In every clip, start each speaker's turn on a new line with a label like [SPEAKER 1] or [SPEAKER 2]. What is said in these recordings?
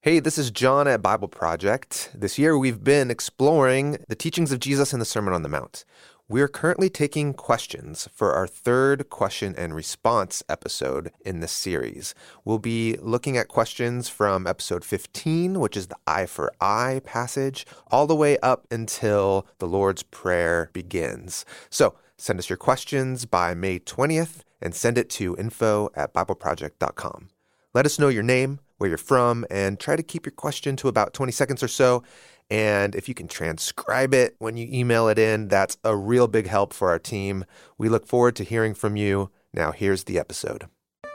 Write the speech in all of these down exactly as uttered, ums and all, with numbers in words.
[SPEAKER 1] Hey, this is John at Bible Project. This year we've been exploring the teachings of Jesus in the Sermon on the Mount. We're currently taking questions for our third question and response episode in this series. We'll be looking at questions from episode fifteen, which is the eye for eye passage, all the way up until the Lord's Prayer begins. So send us your questions by May twentieth and send it to info at bible project dot com. Let us know your name, where you're from, and try to keep your question to about twenty seconds or so. And if you can transcribe it when you email it in, that's a real big help for our team. We look forward to hearing from you. Now, here's the episode.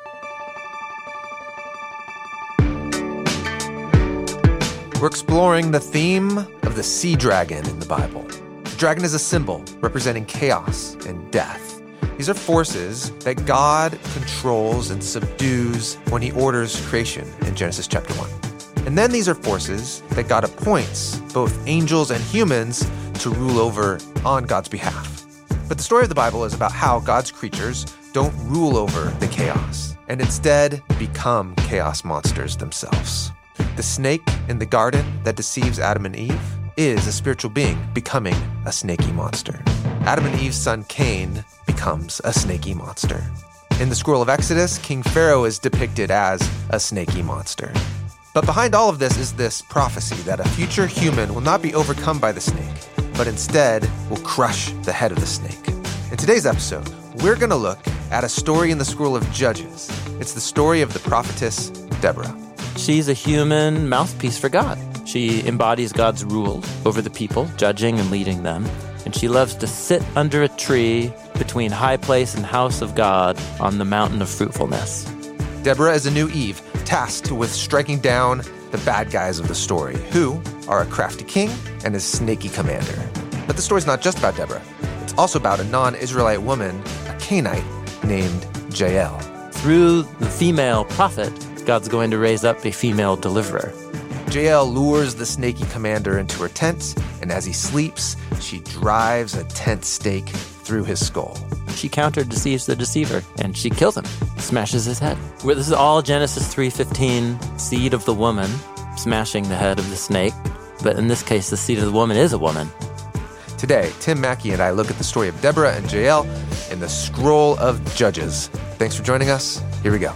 [SPEAKER 1] We're exploring the theme of the sea dragon in the Bible. The dragon is a symbol representing chaos and death. These are forces that God controls and subdues when he orders creation in Genesis chapter one. And then these are forces that God appoints both angels and humans to rule over on God's behalf. But the story of the Bible is about how God's creatures don't rule over the chaos and instead become chaos monsters themselves. The snake in the garden that deceives Adam and Eve is a spiritual being becoming a snaky monster. Adam and Eve's son Cain becomes a snaky monster. In the scroll of Exodus, King Pharaoh is depicted as a snaky monster. But behind all of this is this prophecy that a future human will not be overcome by the snake, but instead will crush the head of the snake. In today's episode, we're going to look at a story in the scroll of Judges. It's the story of the prophetess Deborah.
[SPEAKER 2] She's a human mouthpiece for God. She embodies God's rule over the people, judging and leading them. And she loves to sit under a tree between high place and house of God on the mountain of fruitfulness.
[SPEAKER 1] Deborah is a new Eve, tasked with striking down the bad guys of the story, who are a crafty king and his snaky commander. But the story's not just about Deborah. It's also about a non-Israelite woman, a Canaanite, named Jael.
[SPEAKER 2] Through the female prophet, God's going to raise up a female deliverer.
[SPEAKER 1] Jael lures the snaky commander into her tent, and as he sleeps, she drives a tent stake through his skull.
[SPEAKER 2] She counter-deceives the deceiver, and she kills him, smashes his head. Well, this is all Genesis three fifteen, seed of the woman, smashing the head of the snake. But in this case, the seed of the woman is a woman.
[SPEAKER 1] Today, Tim Mackey and I look at the story of Deborah and Jael in the scroll of Judges. Thanks for joining us. Here we go.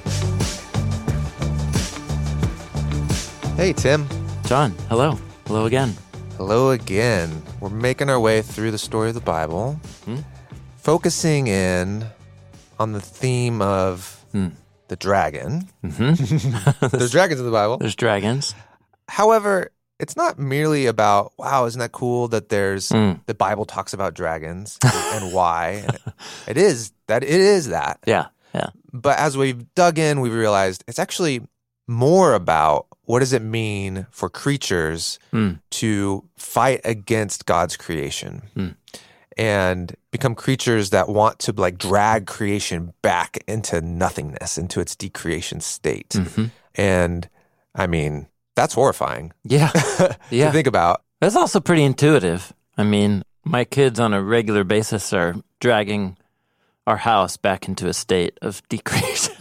[SPEAKER 1] Hey, Tim.
[SPEAKER 2] John, hello. Hello again.
[SPEAKER 1] Hello again. We're making our way through the story of the Bible,
[SPEAKER 2] hmm?
[SPEAKER 1] focusing in on the theme of
[SPEAKER 2] hmm.
[SPEAKER 1] the dragon.
[SPEAKER 2] Mm-hmm.
[SPEAKER 1] There's dragons in the Bible.
[SPEAKER 2] There's dragons.
[SPEAKER 1] However, it's not merely about, wow, isn't that cool that there's
[SPEAKER 2] mm.
[SPEAKER 1] the Bible talks about dragons and why. And it is that it is that.
[SPEAKER 2] Yeah, yeah.
[SPEAKER 1] But as we've dug in, we've realized it's actually more about what does it mean for creatures
[SPEAKER 2] mm.
[SPEAKER 1] to fight against God's creation
[SPEAKER 2] mm.
[SPEAKER 1] and become creatures that want to like drag creation back into nothingness, into its decreation state.
[SPEAKER 2] Mm-hmm.
[SPEAKER 1] And I mean, that's horrifying.
[SPEAKER 2] Yeah. Yeah.
[SPEAKER 1] to think about.
[SPEAKER 2] That's also pretty intuitive. I mean, my kids on a regular basis are dragging our house back into a state of decreation.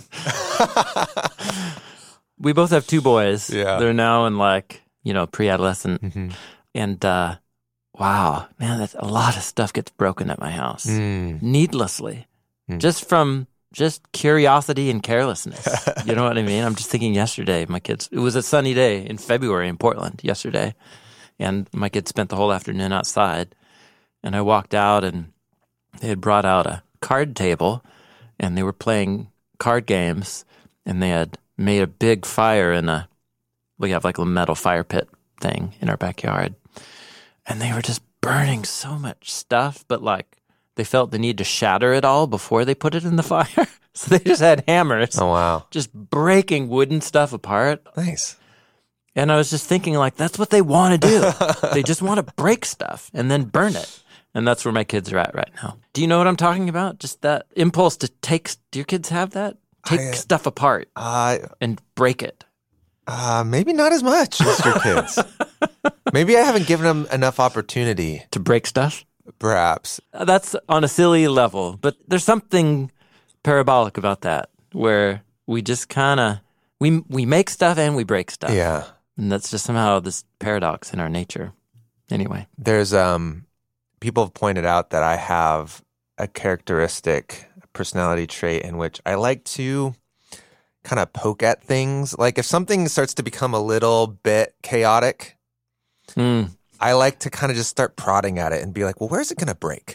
[SPEAKER 2] We both have two boys.
[SPEAKER 1] Yeah.
[SPEAKER 2] They're now in like, you know, pre-adolescent.
[SPEAKER 1] Mm-hmm.
[SPEAKER 2] And uh, wow, man, that's a lot of stuff gets broken at my house.
[SPEAKER 1] Mm.
[SPEAKER 2] Needlessly.
[SPEAKER 1] Mm.
[SPEAKER 2] Just from just curiosity and carelessness. You know what I mean? I'm just thinking yesterday, my kids, it was a sunny day in February in Portland yesterday. And my kids spent the whole afternoon outside. And I walked out and they had brought out a card table and they were playing card games and they had made a big fire in a, we have like a metal fire pit thing in our backyard. And they were just burning so much stuff, but like they felt the need to shatter it all before they put it in the fire. So they just had hammers.
[SPEAKER 1] Oh, wow.
[SPEAKER 2] Just breaking wooden stuff apart.
[SPEAKER 1] Nice.
[SPEAKER 2] And I was just thinking like, that's what they want to do. They just want to break stuff and then burn it. And that's where my kids are at right now. Do you know what I'm talking about? Just that impulse to take, do your kids have that? Take
[SPEAKER 1] I,
[SPEAKER 2] stuff apart
[SPEAKER 1] uh,
[SPEAKER 2] and break it.
[SPEAKER 1] Uh, maybe not as much as your kids. Maybe I haven't given them enough opportunity.
[SPEAKER 2] To break stuff?
[SPEAKER 1] Perhaps.
[SPEAKER 2] That's on a silly level, but there's something parabolic about that where we just kind of, we we make stuff and we break stuff.
[SPEAKER 1] Yeah.
[SPEAKER 2] And that's just somehow this paradox in our nature. Anyway.
[SPEAKER 1] There's, um, people have pointed out that I have a characteristic personality trait in which I like to kind of poke at things. Like if something starts to become a little bit chaotic,
[SPEAKER 2] Mm.
[SPEAKER 1] I like to kind of just start prodding at it and be like, well, where's it going to break?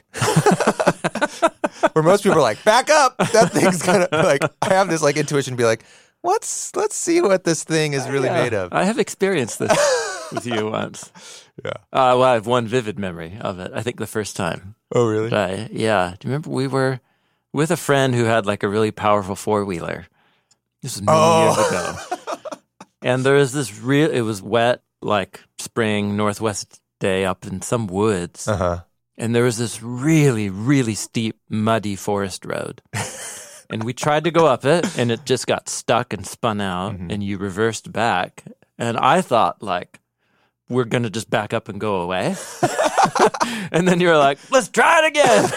[SPEAKER 1] Where most people are like, back up. That thing's going to, like, I have this like intuition to be like, let's, let's see what this thing is really
[SPEAKER 2] Yeah.
[SPEAKER 1] made of.
[SPEAKER 2] I have experienced this with you once.
[SPEAKER 1] Yeah.
[SPEAKER 2] Uh, well, I have one vivid memory of it. I think the first time.
[SPEAKER 1] Oh, really?
[SPEAKER 2] I, yeah. Do you remember we were with a friend who had like a really powerful four-wheeler? This was many
[SPEAKER 1] Oh.
[SPEAKER 2] years ago. And there was this real, it was wet, like spring, northwest day up in some woods.
[SPEAKER 1] Uh-huh.
[SPEAKER 2] And there was this really, really steep, muddy forest road. And we tried to go up it, and it just got stuck and spun out,
[SPEAKER 1] Mhm.
[SPEAKER 2] and you reversed back. And I thought, like, we're going to just back up and go away. And then you were like, let's try it again.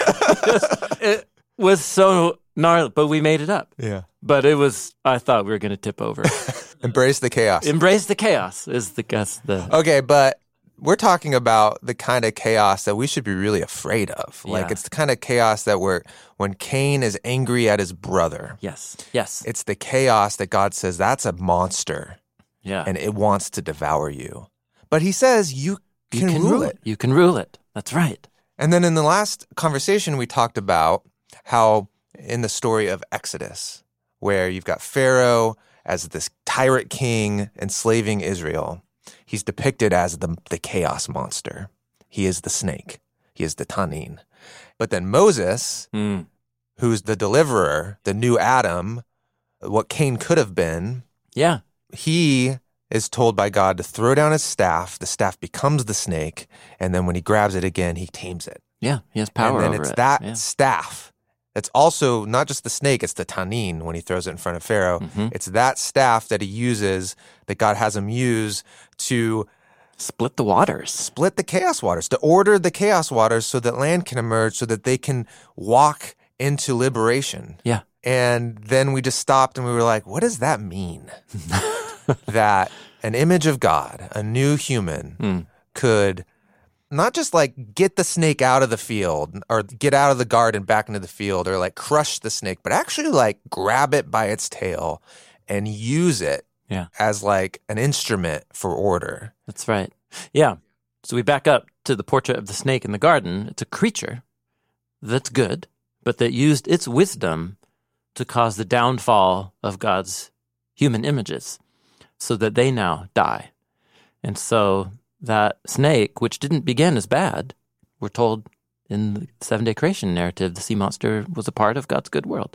[SPEAKER 2] It was so gnarly, but we made it up.
[SPEAKER 1] Yeah.
[SPEAKER 2] But it was, I thought we were going to tip over.
[SPEAKER 1] Embrace the chaos.
[SPEAKER 2] Embrace the chaos is the guess. The
[SPEAKER 1] Okay, but we're talking about the kind of chaos that we should be really afraid of. Like
[SPEAKER 2] Yeah.
[SPEAKER 1] it's the kind of chaos that we're when Cain is angry at his brother.
[SPEAKER 2] Yes, yes,
[SPEAKER 1] It's the chaos that God says that's a monster
[SPEAKER 2] yeah.
[SPEAKER 1] and it wants to devour you. But he says you
[SPEAKER 2] You
[SPEAKER 1] can, rule it.
[SPEAKER 2] You can rule it. That's right.
[SPEAKER 1] And then in the last conversation we talked about how in the story of Exodus, where you've got Pharaoh as this tyrant king enslaving Israel, he's depicted as the, the chaos monster. He is the snake. He is the Tanin. But then Moses,
[SPEAKER 2] Mm.
[SPEAKER 1] who's the deliverer, the new Adam, what Cain could have been,
[SPEAKER 2] Yeah.
[SPEAKER 1] he is told by God to throw down his staff. The staff becomes the snake. And then when he grabs it again, he tames it.
[SPEAKER 2] Yeah. He has power
[SPEAKER 1] and then
[SPEAKER 2] over
[SPEAKER 1] it's
[SPEAKER 2] it.
[SPEAKER 1] that
[SPEAKER 2] Yeah.
[SPEAKER 1] staff. It's also not just the snake, it's the Tanin when he throws it in front of Pharaoh.
[SPEAKER 2] Mhm.
[SPEAKER 1] It's that staff that he uses, that God has him use to
[SPEAKER 2] Split the waters.
[SPEAKER 1] split the chaos waters, to order the chaos waters so that land can emerge, so that they can walk into liberation.
[SPEAKER 2] Yeah.
[SPEAKER 1] And then we just stopped and we were like, what does that mean? That an image of God, a new human,
[SPEAKER 2] Mm.
[SPEAKER 1] could not just like get the snake out of the field or get out of the garden back into the field or like crush the snake, but actually like grab it by its tail and use it
[SPEAKER 2] Yeah.
[SPEAKER 1] as like an instrument for order.
[SPEAKER 2] That's right. Yeah. So we back up to the portrait of the snake in the garden. It's a creature that's good, but that used its wisdom to cause the downfall of God's human images so that they now die. And so that snake, which didn't begin as bad, we're told in the seven-day creation narrative, the sea monster was a part of God's good world.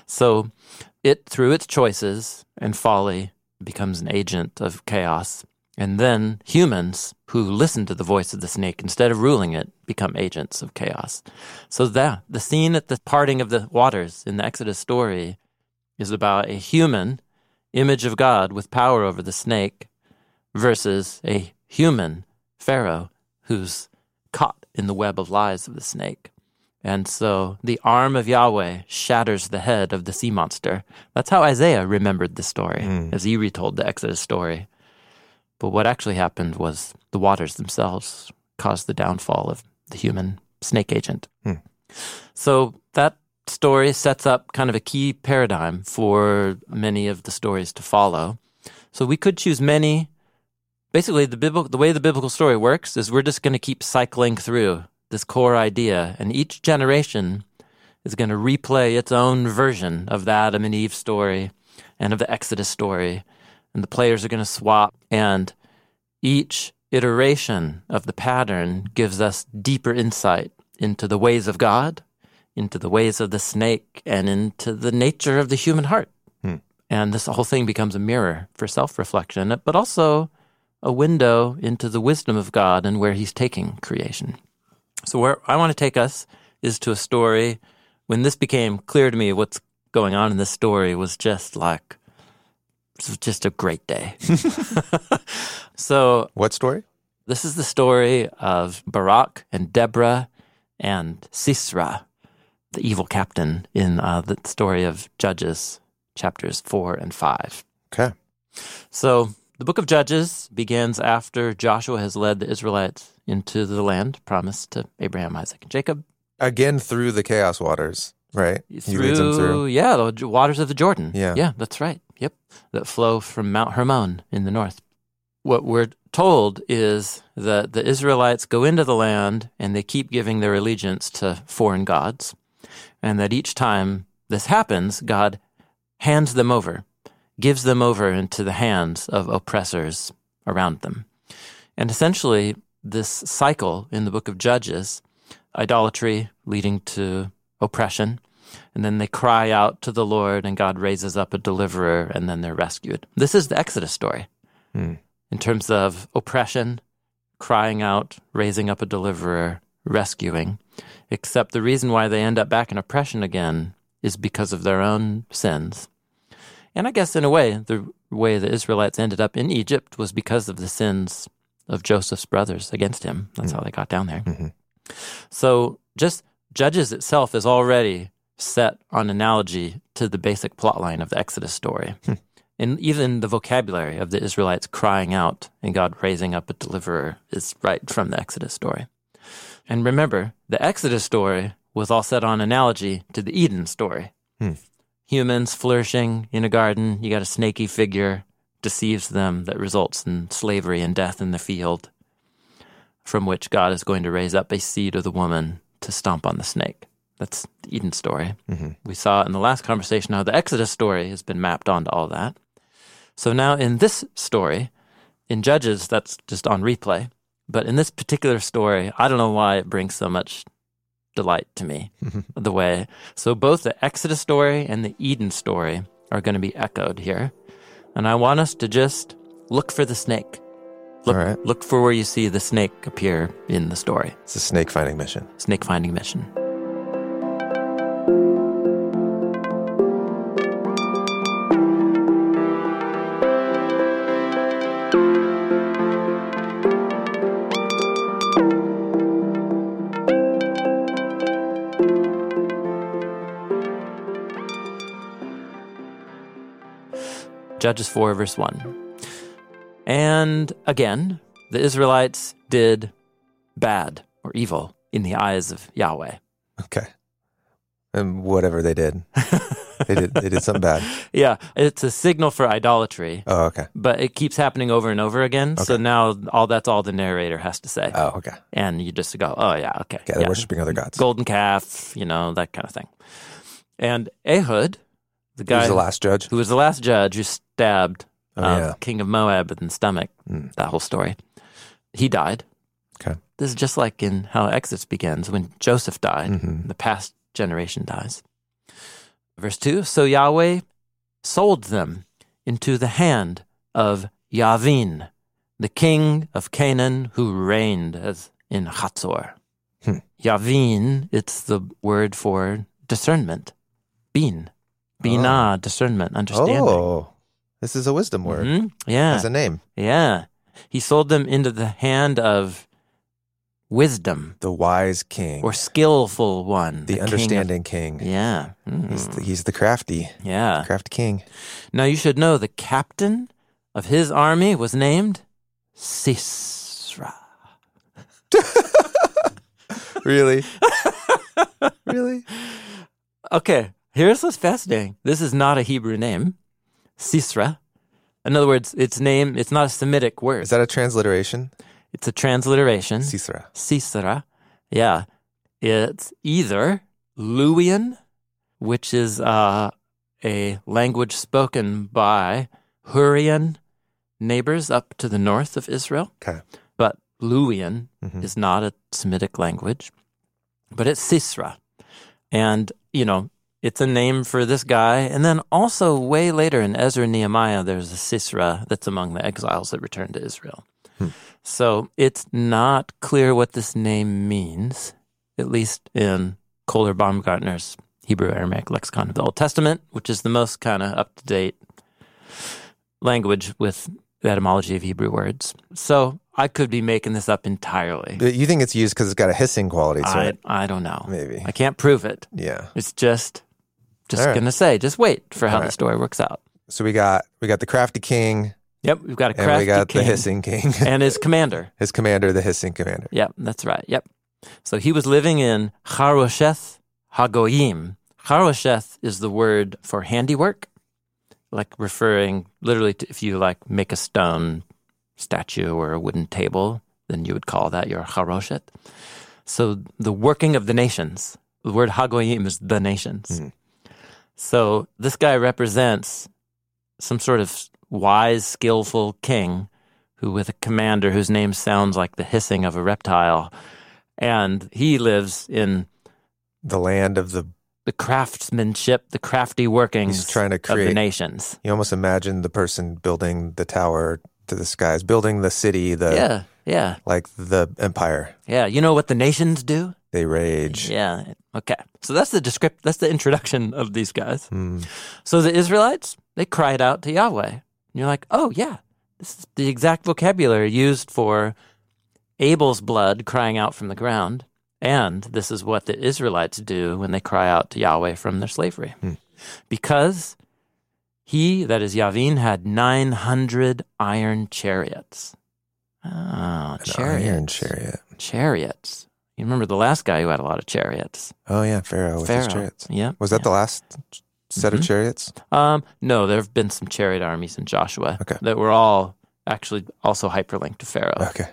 [SPEAKER 2] So it, through its choices and folly, becomes an agent of chaos. And then humans who listen to the voice of the snake, instead of ruling it, become agents of chaos. So that the scene at the parting of the waters in the Exodus story is about a human image of God with power over the snake versus a human Pharaoh who's caught in the web of lies of the snake. And so the arm of Yahweh shatters the head of the sea monster. That's how Isaiah remembered the story,
[SPEAKER 1] Mm.
[SPEAKER 2] as he retold the Exodus story. But what actually happened was the waters themselves caused the downfall of the human snake agent.
[SPEAKER 1] Hmm.
[SPEAKER 2] So that story sets up kind of a key paradigm for many of the stories to follow. So we could choose many. Basically, the biblical, the way the biblical story works is we're just going to keep cycling through this core idea, and each generation is going to replay its own version of the Adam and Eve story and of the Exodus story, and the players are going to swap, and each iteration of the pattern gives us deeper insight into the ways of God, into the ways of the snake, and into the nature of the human heart.
[SPEAKER 1] Hmm.
[SPEAKER 2] And this whole thing becomes a mirror for self-reflection, but also a window into the wisdom of God and where he's taking creation. So where I want to take us is to a story when this became clear to me what's going on in this story was just like, it was just a great day. So
[SPEAKER 1] What story?
[SPEAKER 2] this is the story of Barak and Deborah and Sisera, the evil captain in uh, the story of Judges, chapters four and five.
[SPEAKER 1] Okay.
[SPEAKER 2] So the book of Judges begins after Joshua has led the Israelites into the land promised to Abraham, Isaac, and Jacob.
[SPEAKER 1] Again, through the chaos waters, right? He
[SPEAKER 2] Through,
[SPEAKER 1] leads them through.
[SPEAKER 2] Yeah, the waters of the Jordan.
[SPEAKER 1] Yeah.
[SPEAKER 2] Yeah, that's right. Yep. That flow from Mount Hermon in the north. What we're told is that the Israelites go into the land and they keep giving their allegiance to foreign gods, and that each time this happens, God hands them over, gives them over into the hands of oppressors around them. And essentially, this cycle in the book of Judges, idolatry leading to oppression, and then they cry out to the Lord, and God raises up a deliverer, and then they're rescued. This is the Exodus story.
[SPEAKER 1] Hmm.
[SPEAKER 2] In terms of oppression, crying out, raising up a deliverer, rescuing, except the reason why they end up back in oppression again is because of their own sins. And I guess in a way, the way the Israelites ended up in Egypt was because of the sins of Joseph's brothers against him. That's mm-hmm. how they got down there.
[SPEAKER 1] Mm-hmm.
[SPEAKER 2] So just Judges itself is already set on analogy to the basic plotline of the Exodus story.
[SPEAKER 1] Hmm.
[SPEAKER 2] And even the vocabulary of the Israelites crying out and God raising up a deliverer is right from the Exodus story. And remember, the Exodus story was all set on analogy to the Eden story.
[SPEAKER 1] Hmm.
[SPEAKER 2] Humans flourishing in a garden, you got a snaky figure, deceives them, that results in slavery and death in the field, from which God is going to raise up a seed of the woman to stomp on the snake. That's the Eden story.
[SPEAKER 1] Mm-hmm.
[SPEAKER 2] We saw in the last conversation how the Exodus story has been mapped onto all that. So now in this story, in Judges, that's just on replay. But in this particular story, I don't know why it brings so much delight to me,
[SPEAKER 1] Mm-hmm.
[SPEAKER 2] the way. So both the Exodus story and the Eden story are going to be echoed here. And I want us to just look for the snake. Look,
[SPEAKER 1] All right.
[SPEAKER 2] look for where you see the snake appear in the story.
[SPEAKER 1] It's a snake finding mission.
[SPEAKER 2] Snake finding mission. Judges four, verse one. And again, the Israelites did bad or evil in the eyes of Yahweh.
[SPEAKER 1] Okay. And whatever they did. they did they did something bad.
[SPEAKER 2] Yeah, it's a signal for idolatry.
[SPEAKER 1] Oh, okay.
[SPEAKER 2] But it keeps happening over and over again.
[SPEAKER 1] Okay.
[SPEAKER 2] So now all that's all the narrator has to say.
[SPEAKER 1] Oh, okay.
[SPEAKER 2] And you just go, oh, yeah, okay.
[SPEAKER 1] Yeah, they're
[SPEAKER 2] yeah.
[SPEAKER 1] worshiping other gods.
[SPEAKER 2] Golden calf, you know, that kind of thing. And Ehud, the guy
[SPEAKER 1] He was the last judge.
[SPEAKER 2] who was the last judge who stabbed
[SPEAKER 1] Oh,
[SPEAKER 2] uh,
[SPEAKER 1] yeah.
[SPEAKER 2] king of Moab in the stomach,
[SPEAKER 1] Mm.
[SPEAKER 2] that whole story, he died.
[SPEAKER 1] Okay.
[SPEAKER 2] This is just like in how Exodus begins, when Joseph died,
[SPEAKER 1] Mhm.
[SPEAKER 2] the past generation dies. Verse two, so Yahweh sold them into the hand of Yavin, the king of Canaan, who reigned as in Hatzor.
[SPEAKER 1] Hmm.
[SPEAKER 2] Yavin, it's the word for discernment. Bin. Binah, discernment, understanding.
[SPEAKER 1] Oh, this is a wisdom word.
[SPEAKER 2] Mhm. Yeah.
[SPEAKER 1] As a name.
[SPEAKER 2] Yeah. He sold them into the hand of wisdom
[SPEAKER 1] The wise king.
[SPEAKER 2] or skillful one.
[SPEAKER 1] the
[SPEAKER 2] king of-
[SPEAKER 1] understanding king.
[SPEAKER 2] Yeah. Mm.
[SPEAKER 1] He's, the, he's the crafty,
[SPEAKER 2] Yeah.
[SPEAKER 1] crafty king.
[SPEAKER 2] Now you should know the captain of his army was named Sisra.
[SPEAKER 1] Really? Really?
[SPEAKER 2] Okay, here's what's fascinating. This is not a Hebrew name, Sisra. In other words, its name, it's not a Semitic word.
[SPEAKER 1] Is that a transliteration?
[SPEAKER 2] It's a transliteration.
[SPEAKER 1] Sisera.
[SPEAKER 2] Sisera. Yeah. It's either Luwian, which is uh, a language spoken by Hurrian neighbors up to the north of Israel.
[SPEAKER 1] Okay.
[SPEAKER 2] But Luwian
[SPEAKER 1] Mhm.
[SPEAKER 2] is not a Semitic language, but it's Sisra. And, you know, it's a name for this guy. And then also way later in Ezra and Nehemiah, there's a Sisra that's among the exiles that returned to Israel.
[SPEAKER 1] Hmm.
[SPEAKER 2] So it's not clear what this name means, at least in Kohler Baumgartner's Hebrew Aramaic Lexicon of the Old Testament, which is the most kind of up-to-date language with the etymology of Hebrew words. So I could be making this up entirely.
[SPEAKER 1] You think it's used because it's got a hissing quality to
[SPEAKER 2] I,
[SPEAKER 1] it?
[SPEAKER 2] I don't know.
[SPEAKER 1] Maybe.
[SPEAKER 2] I can't prove it.
[SPEAKER 1] Yeah.
[SPEAKER 2] It's just just
[SPEAKER 1] All right.
[SPEAKER 2] going to say, just wait for how
[SPEAKER 1] All
[SPEAKER 2] the
[SPEAKER 1] right.
[SPEAKER 2] story works out.
[SPEAKER 1] So we got we got the crafty king,
[SPEAKER 2] Yep, we've got a
[SPEAKER 1] And
[SPEAKER 2] crafty
[SPEAKER 1] we got
[SPEAKER 2] king
[SPEAKER 1] the hissing king.
[SPEAKER 2] and his commander.
[SPEAKER 1] His commander, the hissing commander.
[SPEAKER 2] Yep, that's right. Yep. So he was living in Harosheth Hagoyim. Harosheth is the word for handiwork, like referring literally to if you like make a stone statue or a wooden table, then you would call that your Harosheth. So the working of the nations. The word Hagoyim is the nations.
[SPEAKER 1] Mm.
[SPEAKER 2] So this guy represents some sort of wise, skillful king who with a commander whose name sounds like the hissing of a reptile. And he lives in
[SPEAKER 1] The land of the...
[SPEAKER 2] the craftsmanship, the crafty workings
[SPEAKER 1] He's trying to
[SPEAKER 2] of
[SPEAKER 1] create...
[SPEAKER 2] the nations.
[SPEAKER 1] You almost imagine the person building the tower to the skies, building the city, the
[SPEAKER 2] Yeah, yeah,
[SPEAKER 1] like the empire.
[SPEAKER 2] yeah. You know what the nations do?
[SPEAKER 1] They rage.
[SPEAKER 2] Yeah. Okay. So that's the descript. That's the introduction of these guys.
[SPEAKER 1] Mm.
[SPEAKER 2] So the Israelites, they cried out to Yahweh. And you're like, oh yeah, this is the exact vocabulary used for Abel's blood crying out from the ground. And this is what the Israelites do when they cry out to Yahweh from their slavery.
[SPEAKER 1] Mm.
[SPEAKER 2] Because he, that is Yavin, had nine hundred iron chariots. Oh,
[SPEAKER 1] An
[SPEAKER 2] chariots.
[SPEAKER 1] iron chariot.
[SPEAKER 2] Chariots. You remember the last guy who had a lot of chariots?
[SPEAKER 1] Oh yeah, Pharaoh with
[SPEAKER 2] Pharaoh.
[SPEAKER 1] his chariots.
[SPEAKER 2] Yeah.
[SPEAKER 1] Was that
[SPEAKER 2] yeah.
[SPEAKER 1] the last set
[SPEAKER 2] Mhm.
[SPEAKER 1] of chariots?
[SPEAKER 2] Um, no, there have been some chariot armies in Joshua
[SPEAKER 1] Okay.
[SPEAKER 2] that were all actually also hyperlinked to Pharaoh.
[SPEAKER 1] Okay.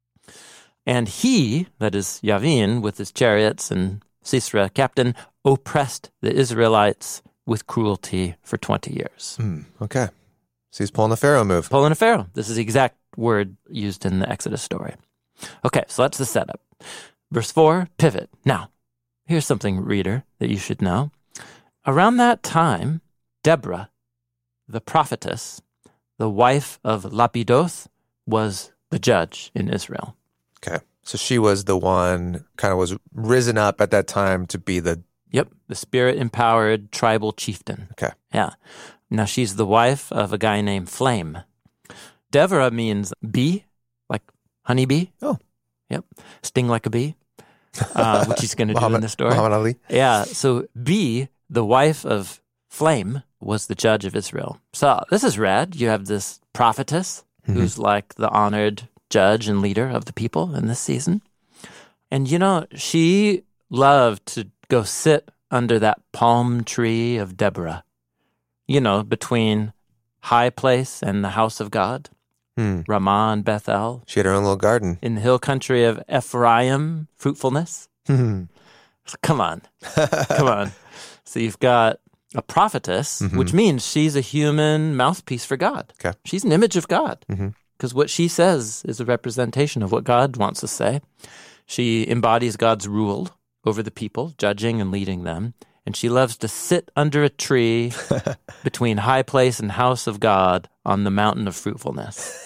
[SPEAKER 2] And he, that is Yavin, with his chariots and Sisera, captain, oppressed the Israelites with cruelty for twenty years.
[SPEAKER 1] Mm. Okay. So he's pulling the Pharaoh move.
[SPEAKER 2] Pulling a Pharaoh. This is the exact word used in the Exodus story. Okay, so that's the setup. Verse four, pivot. Now, here's something, reader, that you should know. Around that time, Deborah, the prophetess, the wife of Lapidoth, was the judge in Israel.
[SPEAKER 1] Okay. So she was the one, kind of was risen up at that time to be the...
[SPEAKER 2] Yep, the spirit-empowered tribal chieftain.
[SPEAKER 1] Okay.
[SPEAKER 2] Yeah. Now, she's the wife of a guy named Flame. Deborah means bee, like honeybee.
[SPEAKER 1] Oh.
[SPEAKER 2] Yep. Sting like a bee, uh, which he's going to do in
[SPEAKER 1] Muhammad,
[SPEAKER 2] the story.
[SPEAKER 1] Muhammad Ali.
[SPEAKER 2] Yeah, so Bee, the wife of Flame, was the judge of Israel. So this is rad. You have this prophetess
[SPEAKER 1] Mm-hmm.
[SPEAKER 2] who's like the honored judge and leader of the people in this season. And, you know, she loved to go sit under that palm tree of Deborah, you know, between High Place and the house of God,
[SPEAKER 1] Hmm.
[SPEAKER 2] Ramah and Bethel,
[SPEAKER 1] She had her own little garden.
[SPEAKER 2] in the hill country of Ephraim, fruitfulness.
[SPEAKER 1] Hmm.
[SPEAKER 2] Come on. Come on. So you've got a prophetess,
[SPEAKER 1] Mhm.
[SPEAKER 2] which means she's a human mouthpiece for God.
[SPEAKER 1] Okay.
[SPEAKER 2] She's an image of God
[SPEAKER 1] Mhm.
[SPEAKER 2] because what she says is a representation of what God wants to say. She embodies God's rule over the people, judging and leading them. And she loves to sit under a tree between High Place and House of God on the mountain of fruitfulness.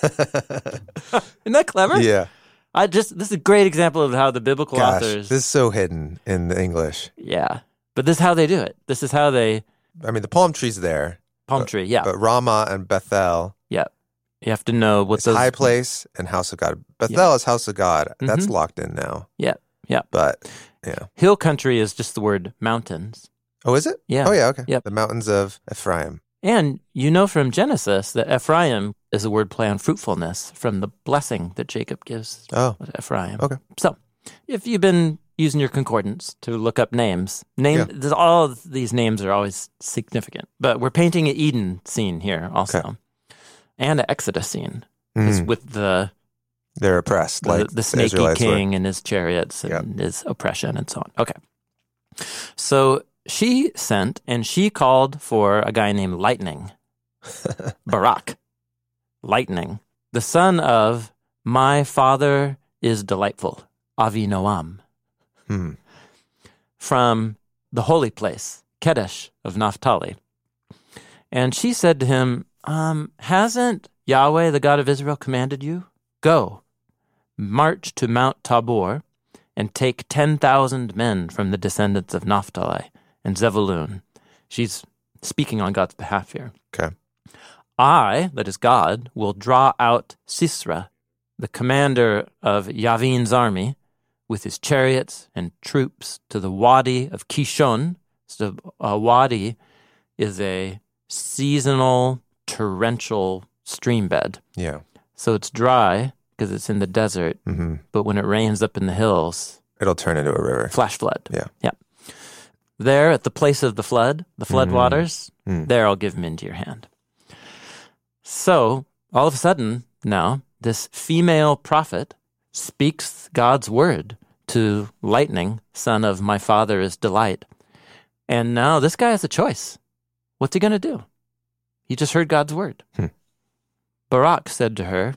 [SPEAKER 2] Isn't that clever?
[SPEAKER 1] Yeah.
[SPEAKER 2] I just this is a great example of how the biblical
[SPEAKER 1] Gosh,
[SPEAKER 2] authors
[SPEAKER 1] this is so hidden in the English.
[SPEAKER 2] Yeah. But this is how they do it. This is how they
[SPEAKER 1] I mean, the palm tree's there,
[SPEAKER 2] palm tree, yeah.
[SPEAKER 1] but Ramah and Bethel,
[SPEAKER 2] yeah. You have to know what
[SPEAKER 1] it's
[SPEAKER 2] those
[SPEAKER 1] High Place and House of God. Bethel is House of God. That's
[SPEAKER 2] Mhm.
[SPEAKER 1] locked in now.
[SPEAKER 2] Yeah. Yeah.
[SPEAKER 1] But, yeah.
[SPEAKER 2] Hill country is just the word mountains.
[SPEAKER 1] Oh, is it?
[SPEAKER 2] Yeah.
[SPEAKER 1] Oh, yeah, okay.
[SPEAKER 2] Yep.
[SPEAKER 1] The mountains of Ephraim.
[SPEAKER 2] And you know from Genesis that Ephraim is a word play on fruitfulness from the blessing that Jacob gives
[SPEAKER 1] Oh,
[SPEAKER 2] to Ephraim.
[SPEAKER 1] okay.
[SPEAKER 2] So, if you've been using your concordance to look up names, name
[SPEAKER 1] Yeah.
[SPEAKER 2] there's all of these names are always significant. But we're painting an Eden scene here also,
[SPEAKER 1] Okay.
[SPEAKER 2] and an Exodus scene, because
[SPEAKER 1] Mm.
[SPEAKER 2] with the
[SPEAKER 1] They're oppressed,
[SPEAKER 2] the,
[SPEAKER 1] like
[SPEAKER 2] the snaky
[SPEAKER 1] Israelites were.
[SPEAKER 2] king and his chariots and his oppression and so on. Okay. So she sent and she called for a guy named Lightning, Barak, Lightning, the son of my father is delightful, Avi Noam,
[SPEAKER 1] Hmm.
[SPEAKER 2] from the holy place, Kedesh of Naphtali. And she said to him, um, hasn't Yahweh, the God of Israel, commanded you? Go, march to Mount Tabor, and take ten thousand men from the descendants of Naphtali and Zebulun. She's speaking on God's behalf here.
[SPEAKER 1] Okay.
[SPEAKER 2] I, that is God, will draw out Sisera, the commander of Yavin's army, with his chariots and troops to the Wadi of Kishon. So a wadi is a seasonal torrential stream bed.
[SPEAKER 1] Yeah.
[SPEAKER 2] So it's dry because it's in the desert,
[SPEAKER 1] Mm-hmm.
[SPEAKER 2] but when it rains up in the hills,
[SPEAKER 1] It'll turn into a river.
[SPEAKER 2] flash flood.
[SPEAKER 1] Yeah.
[SPEAKER 2] Yeah. There at the place of the flood, the flood
[SPEAKER 1] Mm.
[SPEAKER 2] waters,
[SPEAKER 1] Mm.
[SPEAKER 2] there I'll give him into your hand. So all of a sudden now, this female prophet speaks God's word to Lightning, son of my father is delight. And now this guy has a choice. What's he going to do? He just heard God's word.
[SPEAKER 1] Hmm.
[SPEAKER 2] Barak said to her,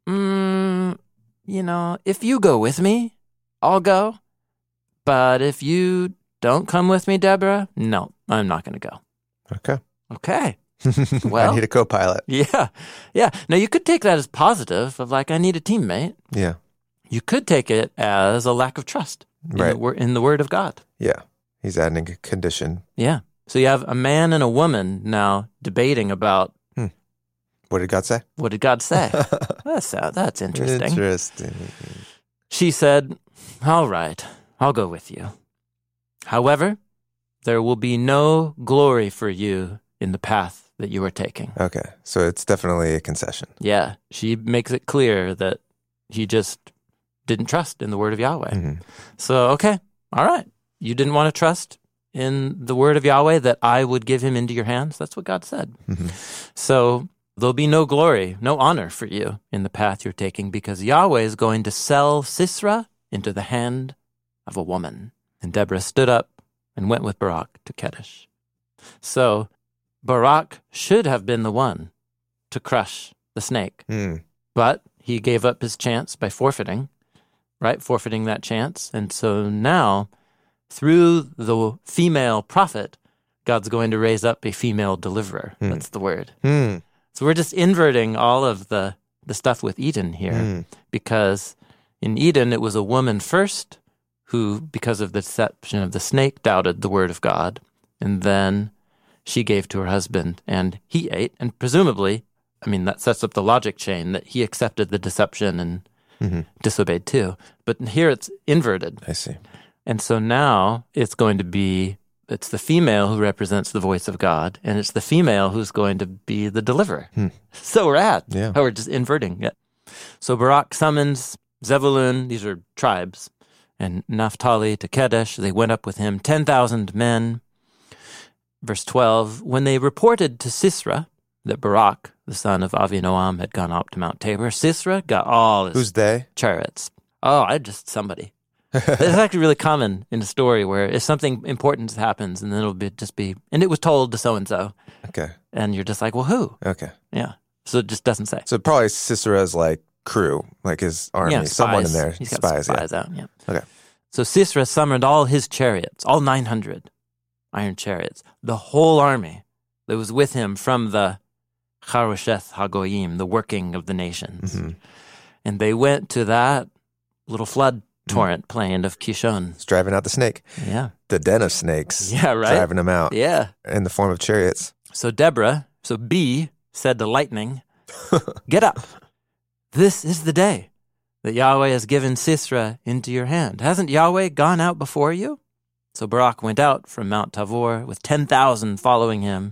[SPEAKER 2] mm, you know, if you go with me, I'll go. But if you don't come with me, Deborah, no, I'm not going to go.
[SPEAKER 1] Okay.
[SPEAKER 2] Okay. Well,
[SPEAKER 1] I need a co-pilot.
[SPEAKER 2] Yeah. Yeah. Now, you could take that as positive, of like, I need a teammate.
[SPEAKER 1] Yeah.
[SPEAKER 2] You could take it as a lack of trust in,
[SPEAKER 1] Right.
[SPEAKER 2] the, wor- in the word of God.
[SPEAKER 1] Yeah. He's adding a condition.
[SPEAKER 2] Yeah. So you have a man and a woman now debating about
[SPEAKER 1] What did God say?
[SPEAKER 2] what did God say. That's, uh, that's interesting.
[SPEAKER 1] Interesting.
[SPEAKER 2] She said, all right, I'll go with you. However, there will be no glory for you in the path that you are taking.
[SPEAKER 1] Okay. So it's definitely a concession.
[SPEAKER 2] Yeah. She makes it clear that he just didn't trust in the word of Yahweh.
[SPEAKER 1] Mhm.
[SPEAKER 2] So, okay, all right. You didn't want to trust in the word of Yahweh that I would give him into your hands. That's what God said.
[SPEAKER 1] Mhm.
[SPEAKER 2] So there'll be no glory, no honor for you in the path you're taking because Yahweh is going to sell Sisera into the hand of a woman. And Deborah stood up and went with Barak to Kedesh. So Barak should have been the one to crush the snake,
[SPEAKER 1] Mm.
[SPEAKER 2] but he gave up his chance by forfeiting, right? Forfeiting that chance. And so now, through the female prophet, God's going to raise up a female deliverer.
[SPEAKER 1] Hmm.
[SPEAKER 2] That's the word.
[SPEAKER 1] Mm.
[SPEAKER 2] So we're just inverting all of the, the stuff with Eden here
[SPEAKER 1] Mm.
[SPEAKER 2] because in Eden, it was a woman first who, because of the deception of the snake, doubted the word of God. And then she gave to her husband and he ate. And presumably, I mean, that sets up the logic chain that he accepted the deception and
[SPEAKER 1] Mhm.
[SPEAKER 2] disobeyed too. But here it's inverted.
[SPEAKER 1] I see.
[SPEAKER 2] And so now it's going to be, it's the female who represents the voice of God, and it's the female who's going to be the deliverer.
[SPEAKER 1] Hmm.
[SPEAKER 2] So we're at,
[SPEAKER 1] Yeah.
[SPEAKER 2] how we're just inverting it. So Barak summons Zebulun, these are tribes, and Naphtali to Kedesh. They went up with him, ten thousand men. Verse twelve, when they reported to Sisera that Barak, the son of Avinoam, had gone up to Mount Tabor, Sisera got all his
[SPEAKER 1] Who's they?
[SPEAKER 2] chariots. Oh, I just somebody. It's actually really common in a story where if something important happens and then it'll be just be, and it was told to so-and-so,
[SPEAKER 1] Okay.
[SPEAKER 2] and you're just like, well, who?
[SPEAKER 1] Okay.
[SPEAKER 2] Yeah. So it just doesn't say.
[SPEAKER 1] So probably Sisera's like crew, like his army,
[SPEAKER 2] yeah,
[SPEAKER 1] someone in
[SPEAKER 2] spies.
[SPEAKER 1] there.
[SPEAKER 2] He's got
[SPEAKER 1] spies,
[SPEAKER 2] spies out, yeah.
[SPEAKER 1] Okay.
[SPEAKER 2] So Sisera summoned all his chariots, all nine hundred iron chariots, the whole army that was with him from the Charosheth Hagoyim, the working of the nations.
[SPEAKER 1] Mm-hmm.
[SPEAKER 2] And they went to that little flood torrent plain of Kishon.
[SPEAKER 1] It's driving out the snake.
[SPEAKER 2] Yeah.
[SPEAKER 1] The den of snakes.
[SPEAKER 2] Yeah, right?
[SPEAKER 1] Driving them out
[SPEAKER 2] Yeah.
[SPEAKER 1] in the form of chariots.
[SPEAKER 2] So Deborah, so B said to Lightning, get up. This is the day that Yahweh has given Sisera into your hand. Hasn't Yahweh gone out before you? So Barak went out from Mount Tabor with ten thousand following him.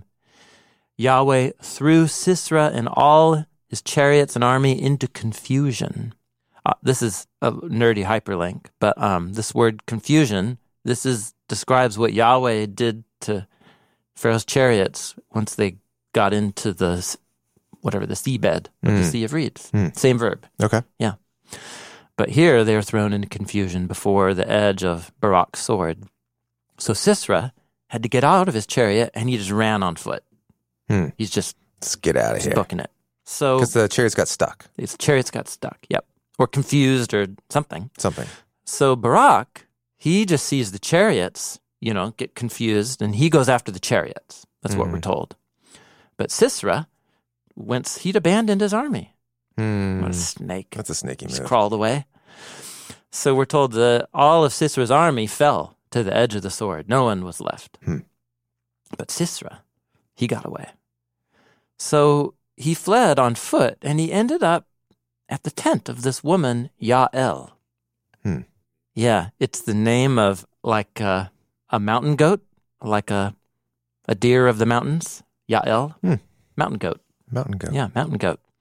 [SPEAKER 2] Yahweh threw Sisera and all his chariots and army into confusion. Uh, this is a nerdy hyperlink, but um, this word confusion, this is describes what Yahweh did to Pharaoh's chariots once they got into the, whatever, the seabed of
[SPEAKER 1] Mm.
[SPEAKER 2] the Sea of Reeds.
[SPEAKER 1] Mm.
[SPEAKER 2] Same verb.
[SPEAKER 1] Okay.
[SPEAKER 2] Yeah. But here they are thrown into confusion before the edge of Barak's sword. So Sisera had to get out of his chariot and he just ran on foot.
[SPEAKER 1] Hmm.
[SPEAKER 2] He's just,
[SPEAKER 1] Let's get out of
[SPEAKER 2] just
[SPEAKER 1] here.
[SPEAKER 2] booking it. So
[SPEAKER 1] Because the chariots got stuck.
[SPEAKER 2] his chariots got stuck. Yep. Or confused or something.
[SPEAKER 1] Something.
[SPEAKER 2] So Barak, he just sees the chariots, you know, get confused, and he goes after the chariots. That's what we're
[SPEAKER 1] Mhm.
[SPEAKER 2] told. But Sisera, once he'd abandoned his army.
[SPEAKER 1] Hmm.
[SPEAKER 2] What a snake.
[SPEAKER 1] That's a snaky
[SPEAKER 2] Just
[SPEAKER 1] move.
[SPEAKER 2] crawled away. So we're told that all of Sisera's army fell to the edge of the sword. No one was left.
[SPEAKER 1] Hmm.
[SPEAKER 2] But Sisera, he got away. So he fled on foot, and he ended up at the tent of this woman, Yael.
[SPEAKER 1] Hmm.
[SPEAKER 2] Yeah, it's the name of like a, a mountain goat, like a a deer of the mountains. Yael,
[SPEAKER 1] Hmm.
[SPEAKER 2] mountain goat.
[SPEAKER 1] Mountain goat.
[SPEAKER 2] Yeah, mountain goat.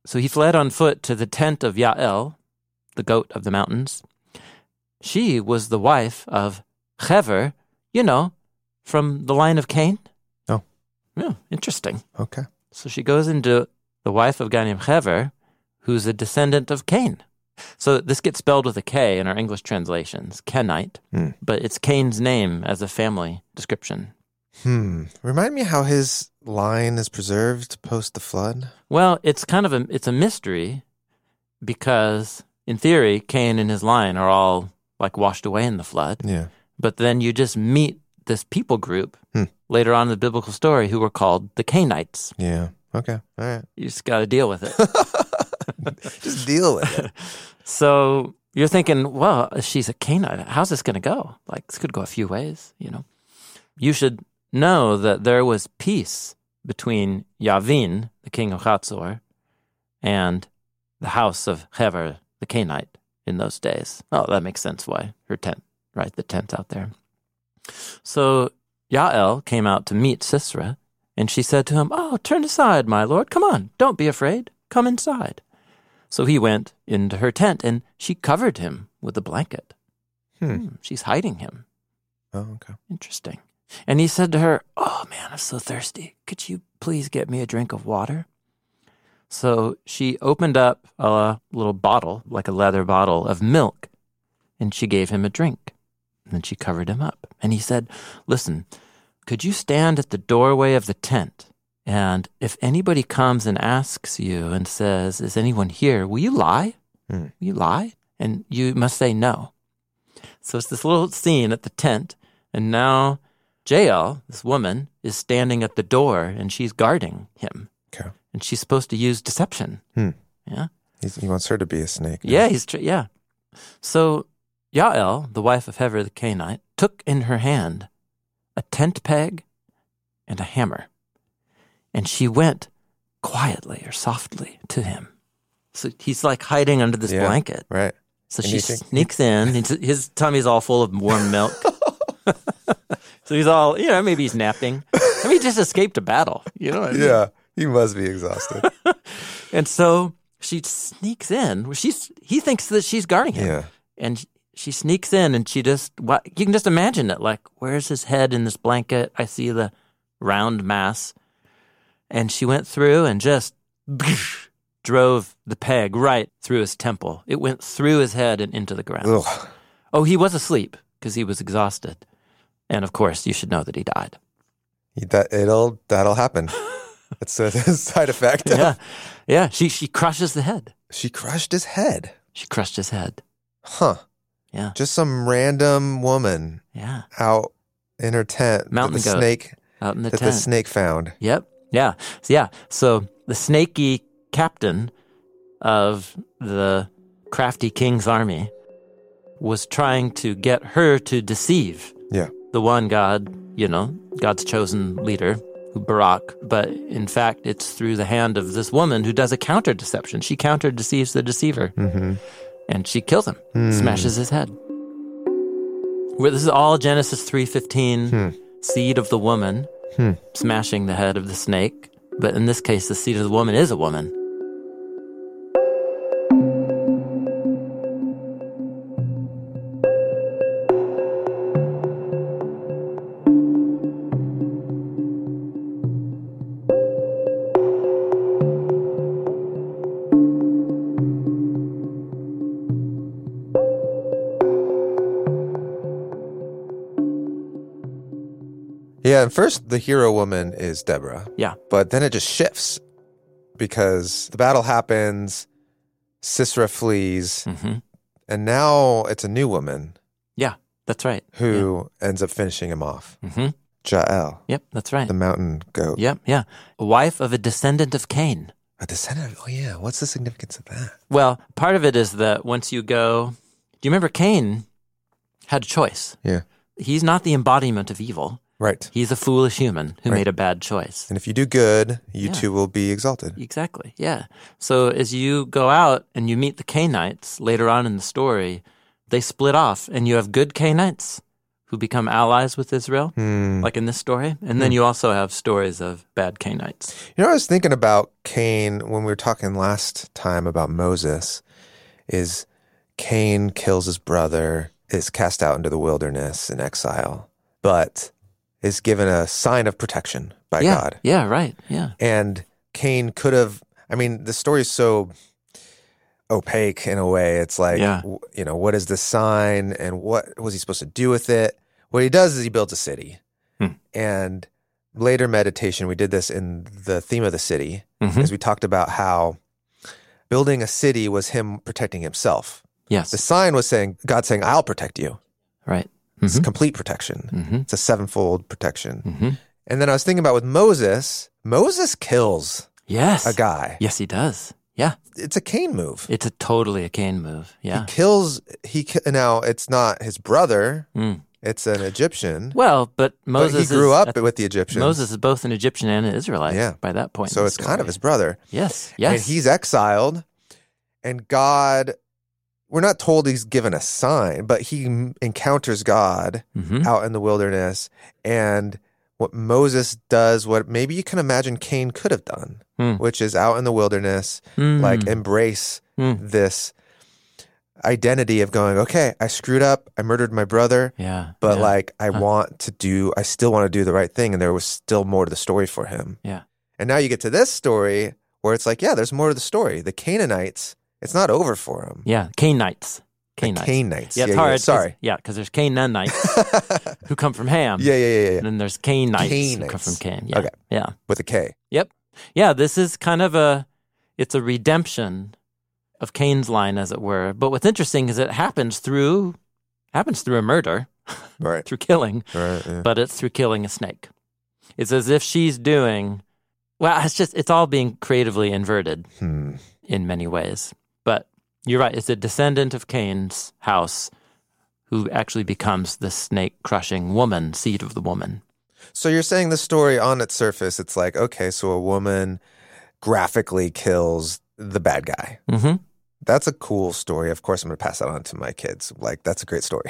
[SPEAKER 2] So he fled on foot to the tent of Yael, the goat of the mountains. She was the wife of Hever, you know, from the line of Cain.
[SPEAKER 1] Oh.
[SPEAKER 2] Yeah, interesting.
[SPEAKER 1] Okay.
[SPEAKER 2] So she goes into the wife of a guy named Hever, who's a descendant of Cain. So this gets spelled with a K in our English translations, Kenite,
[SPEAKER 1] Hmm.
[SPEAKER 2] but it's Cain's name as a family description.
[SPEAKER 1] Hmm. Remind me how his line is preserved post the flood?
[SPEAKER 2] Well, it's kind of a it's a mystery because in theory, Cain and his line are all like washed away in the flood.
[SPEAKER 1] Yeah.
[SPEAKER 2] But then you just meet this people group
[SPEAKER 1] Hmm.
[SPEAKER 2] later on in the biblical story who were called the Cainites.
[SPEAKER 1] Yeah. Okay. All right.
[SPEAKER 2] You just got to deal with it.
[SPEAKER 1] Just deal with it.
[SPEAKER 2] So you're thinking, well, she's a Canaanite. How's this going to go? Like, this could go a few ways, you know. You should know that there was peace between Yavin, the king of Hatzor, and the house of Hever, the Canaanite, in those days. Oh, that makes sense why her tent, right? The tent out there. So Yael came out to meet Sisera, and she said to him, "Oh, turn aside, my lord. Come on, don't be afraid. Come inside." So he went into her tent, and she covered him with a blanket.
[SPEAKER 1] Hmm.
[SPEAKER 2] Hmm, she's hiding him.
[SPEAKER 1] Oh, okay.
[SPEAKER 2] Interesting. And he said to her, "Oh, man, I'm so thirsty. Could you please get me a drink of water?" So she opened up a little bottle, like a leather bottle of milk, and she gave him a drink. And then she covered him up. And he said, "Listen, could you stand at the doorway of the tent? And if anybody comes and asks you and says, 'Is anyone here?' will you lie?
[SPEAKER 1] Hmm.
[SPEAKER 2] Will you lie? And you must say no." So it's this little scene at the tent, and now Jael, this woman, is standing at the door, and she's guarding him.
[SPEAKER 1] Okay.
[SPEAKER 2] And she's supposed to use deception.
[SPEAKER 1] Hmm.
[SPEAKER 2] Yeah?
[SPEAKER 1] He's, he wants her to be a snake.
[SPEAKER 2] Yeah, he's tr- yeah. So Yael, the wife of Hever the Canaanite, took in her hand a tent peg and a hammer. And she went quietly or softly to him. So he's like hiding under this
[SPEAKER 1] Yeah,
[SPEAKER 2] blanket.
[SPEAKER 1] Right.
[SPEAKER 2] So
[SPEAKER 1] And
[SPEAKER 2] she
[SPEAKER 1] you think-
[SPEAKER 2] sneaks in. His, his tummy's all full of warm milk. So he's all, you know, maybe he's napping. I mean, he just escaped a battle. You know what I mean?
[SPEAKER 1] Yeah. He must be exhausted.
[SPEAKER 2] And so she sneaks in. Well, She's he thinks that she's guarding him.
[SPEAKER 1] Yeah.
[SPEAKER 2] And she sneaks in, and she just, what, you can just imagine it. Like, where's his head in this blanket? I see the round mass. And she went through and just drove the peg right through his temple. It went through his head and into the ground.
[SPEAKER 1] Ugh.
[SPEAKER 2] Oh, he was asleep because he was exhausted. And of course, you should know that he died.
[SPEAKER 1] That, it'll, that'll happen. That's a side effect.
[SPEAKER 2] Yeah. Yeah. She, she crushes the head.
[SPEAKER 1] She crushed his head.
[SPEAKER 2] She crushed his head.
[SPEAKER 1] Huh.
[SPEAKER 2] Yeah.
[SPEAKER 1] Just some random woman
[SPEAKER 2] Yeah.
[SPEAKER 1] out in her tent.
[SPEAKER 2] Mountain
[SPEAKER 1] that the
[SPEAKER 2] goat.
[SPEAKER 1] snake
[SPEAKER 2] Out in the
[SPEAKER 1] that
[SPEAKER 2] tent.
[SPEAKER 1] the snake found.
[SPEAKER 2] Yep. Yeah. So, yeah. So the snaky captain of the crafty king's army was trying to get her to deceive
[SPEAKER 1] Yeah.
[SPEAKER 2] the one God, you know, God's chosen leader, Barak. But in fact, it's through the hand of this woman who does a counter deception. She counter deceives the deceiver.
[SPEAKER 1] Mm-hmm.
[SPEAKER 2] And she kills him,
[SPEAKER 1] Hmm.
[SPEAKER 2] smashes his head. Where this is all Genesis three fifteen,
[SPEAKER 1] Hmm.
[SPEAKER 2] seed of the woman,
[SPEAKER 1] Hmm.
[SPEAKER 2] smashing the head of the snake. But in this case, the seed of the woman is a woman.
[SPEAKER 1] Yeah, and first the hero woman is Deborah.
[SPEAKER 2] Yeah.
[SPEAKER 1] But then it just shifts because the battle happens, Sisera flees,
[SPEAKER 2] hmm
[SPEAKER 1] and now it's a new woman
[SPEAKER 2] Yeah, that's right.
[SPEAKER 1] who ends up finishing him off.
[SPEAKER 2] hmm
[SPEAKER 1] Jael,
[SPEAKER 2] Yep, that's right.
[SPEAKER 1] the mountain goat.
[SPEAKER 2] Yep, yeah. A wife of a descendant of Cain.
[SPEAKER 1] A descendant. Oh, yeah. What's the significance of that?
[SPEAKER 2] Well, part of it is that once you go, do you remember Cain had a choice?
[SPEAKER 1] Yeah.
[SPEAKER 2] He's not the embodiment of evil.
[SPEAKER 1] Right.
[SPEAKER 2] He's a foolish human who
[SPEAKER 1] Right.
[SPEAKER 2] made a bad choice.
[SPEAKER 1] And if you do good, you
[SPEAKER 2] Yeah.
[SPEAKER 1] too will be exalted.
[SPEAKER 2] Exactly, yeah. So as you go out and you meet the Cainites later on in the story, they split off, and you have good Cainites who become allies with Israel,
[SPEAKER 1] Hmm.
[SPEAKER 2] like in this story. And then you also have stories of bad Canaanites.
[SPEAKER 1] You know, I was thinking about Cain when we were talking last time about Moses, is Cain kills his brother, is cast out into the wilderness in exile, but is given a sign of protection by
[SPEAKER 2] yeah,
[SPEAKER 1] God.
[SPEAKER 2] yeah, right, yeah.
[SPEAKER 1] And Cain could have, I mean, the story is so opaque in a way. It's like,
[SPEAKER 2] Yeah.
[SPEAKER 1] w- you know, what is the sign and what was he supposed to do with it? What he does is he builds a city.
[SPEAKER 2] Hmm.
[SPEAKER 1] And later meditation, we did this in the theme of the city,
[SPEAKER 2] Mhm.
[SPEAKER 1] as we talked about how building a city was him protecting himself.
[SPEAKER 2] Yes,
[SPEAKER 1] The sign was saying, God saying, I'll protect you.
[SPEAKER 2] right.
[SPEAKER 1] It's
[SPEAKER 2] Mhm.
[SPEAKER 1] complete protection.
[SPEAKER 2] Mhm.
[SPEAKER 1] It's a sevenfold protection.
[SPEAKER 2] Mhm.
[SPEAKER 1] And then I was thinking about with Moses, Moses kills
[SPEAKER 2] Yes.
[SPEAKER 1] a guy.
[SPEAKER 2] Yes, he does. Yeah.
[SPEAKER 1] It's a Cain move.
[SPEAKER 2] It's a totally a Cain move. Yeah.
[SPEAKER 1] He kills, he ki- now it's not his brother,
[SPEAKER 2] Mm.
[SPEAKER 1] it's an Egyptian.
[SPEAKER 2] Well, but
[SPEAKER 1] But
[SPEAKER 2] Moses
[SPEAKER 1] he grew
[SPEAKER 2] is,
[SPEAKER 1] up with the Egyptians.
[SPEAKER 2] Moses is both an Egyptian and an Israelite
[SPEAKER 1] Yeah.
[SPEAKER 2] by that point. in
[SPEAKER 1] So
[SPEAKER 2] the
[SPEAKER 1] it's kind of
[SPEAKER 2] story.
[SPEAKER 1] his brother.
[SPEAKER 2] Yes. Yes.
[SPEAKER 1] And he's exiled, and God, we're not told he's given a sign, but he m- encounters God
[SPEAKER 2] Mhm.
[SPEAKER 1] out in the wilderness. And what Moses does, what maybe you can imagine Cain could have done,
[SPEAKER 2] Hmm.
[SPEAKER 1] which is out in the wilderness,
[SPEAKER 2] Mm.
[SPEAKER 1] like embrace
[SPEAKER 2] Mm.
[SPEAKER 1] this identity of going, okay, I screwed up, I murdered my brother,
[SPEAKER 2] Yeah.
[SPEAKER 1] but
[SPEAKER 2] yeah.
[SPEAKER 1] like I want to do, I still want to do the right thing. And there was still more to the story for him.
[SPEAKER 2] Yeah.
[SPEAKER 1] And now you get to this story where it's like, yeah, there's more to the story. The Canaanites, it's not over for them.
[SPEAKER 2] Yeah. Canaanites.
[SPEAKER 1] The
[SPEAKER 2] Canaanites.
[SPEAKER 1] Canaanites.
[SPEAKER 2] Yeah, it's
[SPEAKER 1] yeah,
[SPEAKER 2] hard.
[SPEAKER 1] yeah,
[SPEAKER 2] 'cause-
[SPEAKER 1] sorry.
[SPEAKER 2] Yeah, because there's Canaanites who come from Ham.
[SPEAKER 1] Yeah, yeah, yeah, yeah.
[SPEAKER 2] And then there's Canaanites who come
[SPEAKER 1] Canaanites.
[SPEAKER 2] from Cain. Yeah.
[SPEAKER 1] Okay.
[SPEAKER 2] Yeah.
[SPEAKER 1] With a K.
[SPEAKER 2] Yep. Yeah, this is kind of a, it's a redemption of Cain's line, as it were. But what's interesting is it happens through, happens through a murder,
[SPEAKER 1] Right.
[SPEAKER 2] through killing,
[SPEAKER 1] Right. Yeah.
[SPEAKER 2] but it's through killing a snake. It's as if she's doing, well, it's just, it's all being creatively inverted
[SPEAKER 1] Hmm.
[SPEAKER 2] in many ways. But you're right, it's a descendant of Cain's house who actually becomes the snake-crushing woman, seed of the woman.
[SPEAKER 1] So you're saying the story on its surface, it's like, okay, so a woman graphically kills the bad guy.
[SPEAKER 2] Mm-hmm.
[SPEAKER 1] That's a cool story. Of course, I'm going to pass that on to my kids. Like, that's a great story.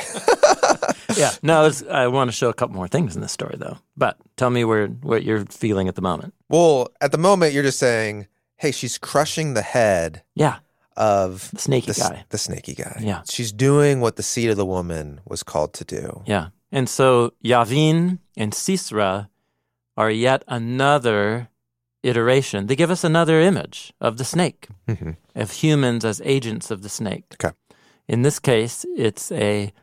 [SPEAKER 2] Yeah. No, it's, I want to show a couple more things in this story, though. But tell me where what you're feeling at the moment.
[SPEAKER 1] Well, at the moment, you're just saying, hey, she's crushing the head
[SPEAKER 2] Yeah.
[SPEAKER 1] of
[SPEAKER 2] The snaky
[SPEAKER 1] the, s-
[SPEAKER 2] guy.
[SPEAKER 1] the snaky guy.
[SPEAKER 2] Yeah.
[SPEAKER 1] She's doing what the seed of the woman was called to do.
[SPEAKER 2] Yeah. And so Yavin and Sisera are yet another iteration. They give us another image of the snake,
[SPEAKER 1] Mhm.
[SPEAKER 2] of humans as agents of the snake.
[SPEAKER 1] Okay.
[SPEAKER 2] In this case, it's a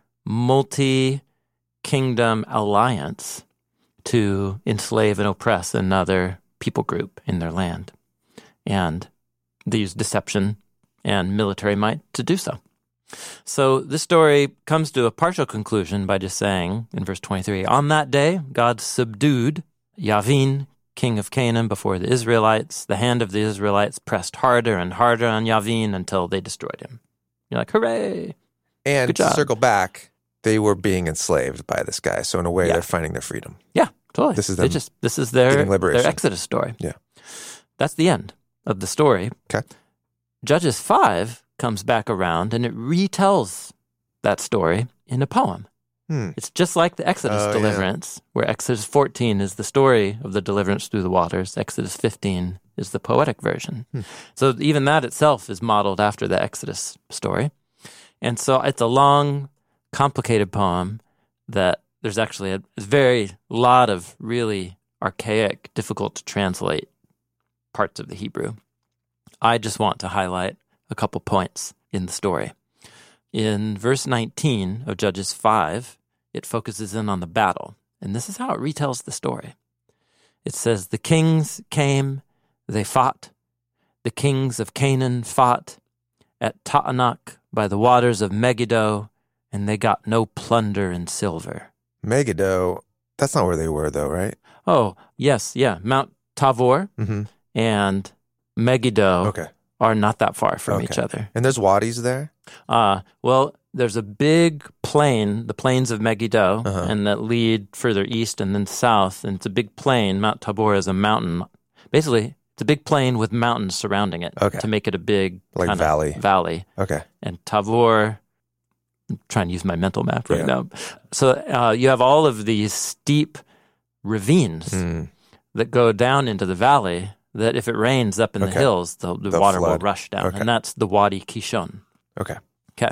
[SPEAKER 2] multi-kingdom alliance to enslave and oppress another people group in their land. And they use deception and military might to do so. So this story comes to a partial conclusion by just saying, in verse twenty-three, on that day, God subdued Yavin, king of Canaan, before the Israelites. The hand of the Israelites pressed harder and harder on Yavin until they destroyed him. You're like, hooray!
[SPEAKER 1] And
[SPEAKER 2] Good
[SPEAKER 1] to
[SPEAKER 2] job.
[SPEAKER 1] circle back, they were being enslaved by this guy. So in a way,
[SPEAKER 2] Yeah.
[SPEAKER 1] they're finding their freedom.
[SPEAKER 2] Yeah, totally.
[SPEAKER 1] This is
[SPEAKER 2] They
[SPEAKER 1] them
[SPEAKER 2] just this is their
[SPEAKER 1] getting liberation.
[SPEAKER 2] their Exodus story.
[SPEAKER 1] Yeah.
[SPEAKER 2] That's the end of the story.
[SPEAKER 1] Okay.
[SPEAKER 2] Judges five comes back around and it retells that story in a poem.
[SPEAKER 1] Hmm.
[SPEAKER 2] It's just like the Exodus
[SPEAKER 1] Oh, yeah.
[SPEAKER 2] deliverance, where Exodus fourteen is the story of the deliverance through the waters. Exodus fifteen is the poetic version.
[SPEAKER 1] Hmm.
[SPEAKER 2] So even that itself is modeled after the Exodus story. And so it's a long, complicated poem that there's actually a very lot of really archaic, difficult to translate parts of the Hebrew. I just want to highlight a couple points in the story. In verse nineteen of Judges five, it focuses in on the battle, and this is how it retells the story. It says, the kings came, they fought. The kings of Canaan fought at Ta'anak by the waters of Megiddo, and they got no plunder and silver.
[SPEAKER 1] Megiddo, that's not where they were, though, right?
[SPEAKER 2] Oh, yes, yeah. Mount Tabor
[SPEAKER 1] Mm-hmm.
[SPEAKER 2] and Megiddo
[SPEAKER 1] Okay.
[SPEAKER 2] are not that far from
[SPEAKER 1] Okay.
[SPEAKER 2] each other.
[SPEAKER 1] And there's wadis there?
[SPEAKER 2] Uh, well, there's a big plain, the plains of Megiddo,
[SPEAKER 1] Uh-huh.
[SPEAKER 2] and that lead further east and then south. And it's a big plain. Mount Tabor is a mountain. Basically, it's a big plain with mountains surrounding it
[SPEAKER 1] Okay.
[SPEAKER 2] to make it a big
[SPEAKER 1] Like
[SPEAKER 2] kind
[SPEAKER 1] valley.
[SPEAKER 2] of valley.
[SPEAKER 1] Okay.
[SPEAKER 2] And Tabor I'm trying to use my mental map right
[SPEAKER 1] Yeah.
[SPEAKER 2] now. So uh, you have all of these steep ravines
[SPEAKER 1] Mm.
[SPEAKER 2] that go down into the valley that if it rains up in the
[SPEAKER 1] Okay.
[SPEAKER 2] hills, the, the
[SPEAKER 1] They'll
[SPEAKER 2] water
[SPEAKER 1] flood.
[SPEAKER 2] will rush down.
[SPEAKER 1] Okay.
[SPEAKER 2] And that's the Wadi Kishon.
[SPEAKER 1] Okay.
[SPEAKER 2] Okay.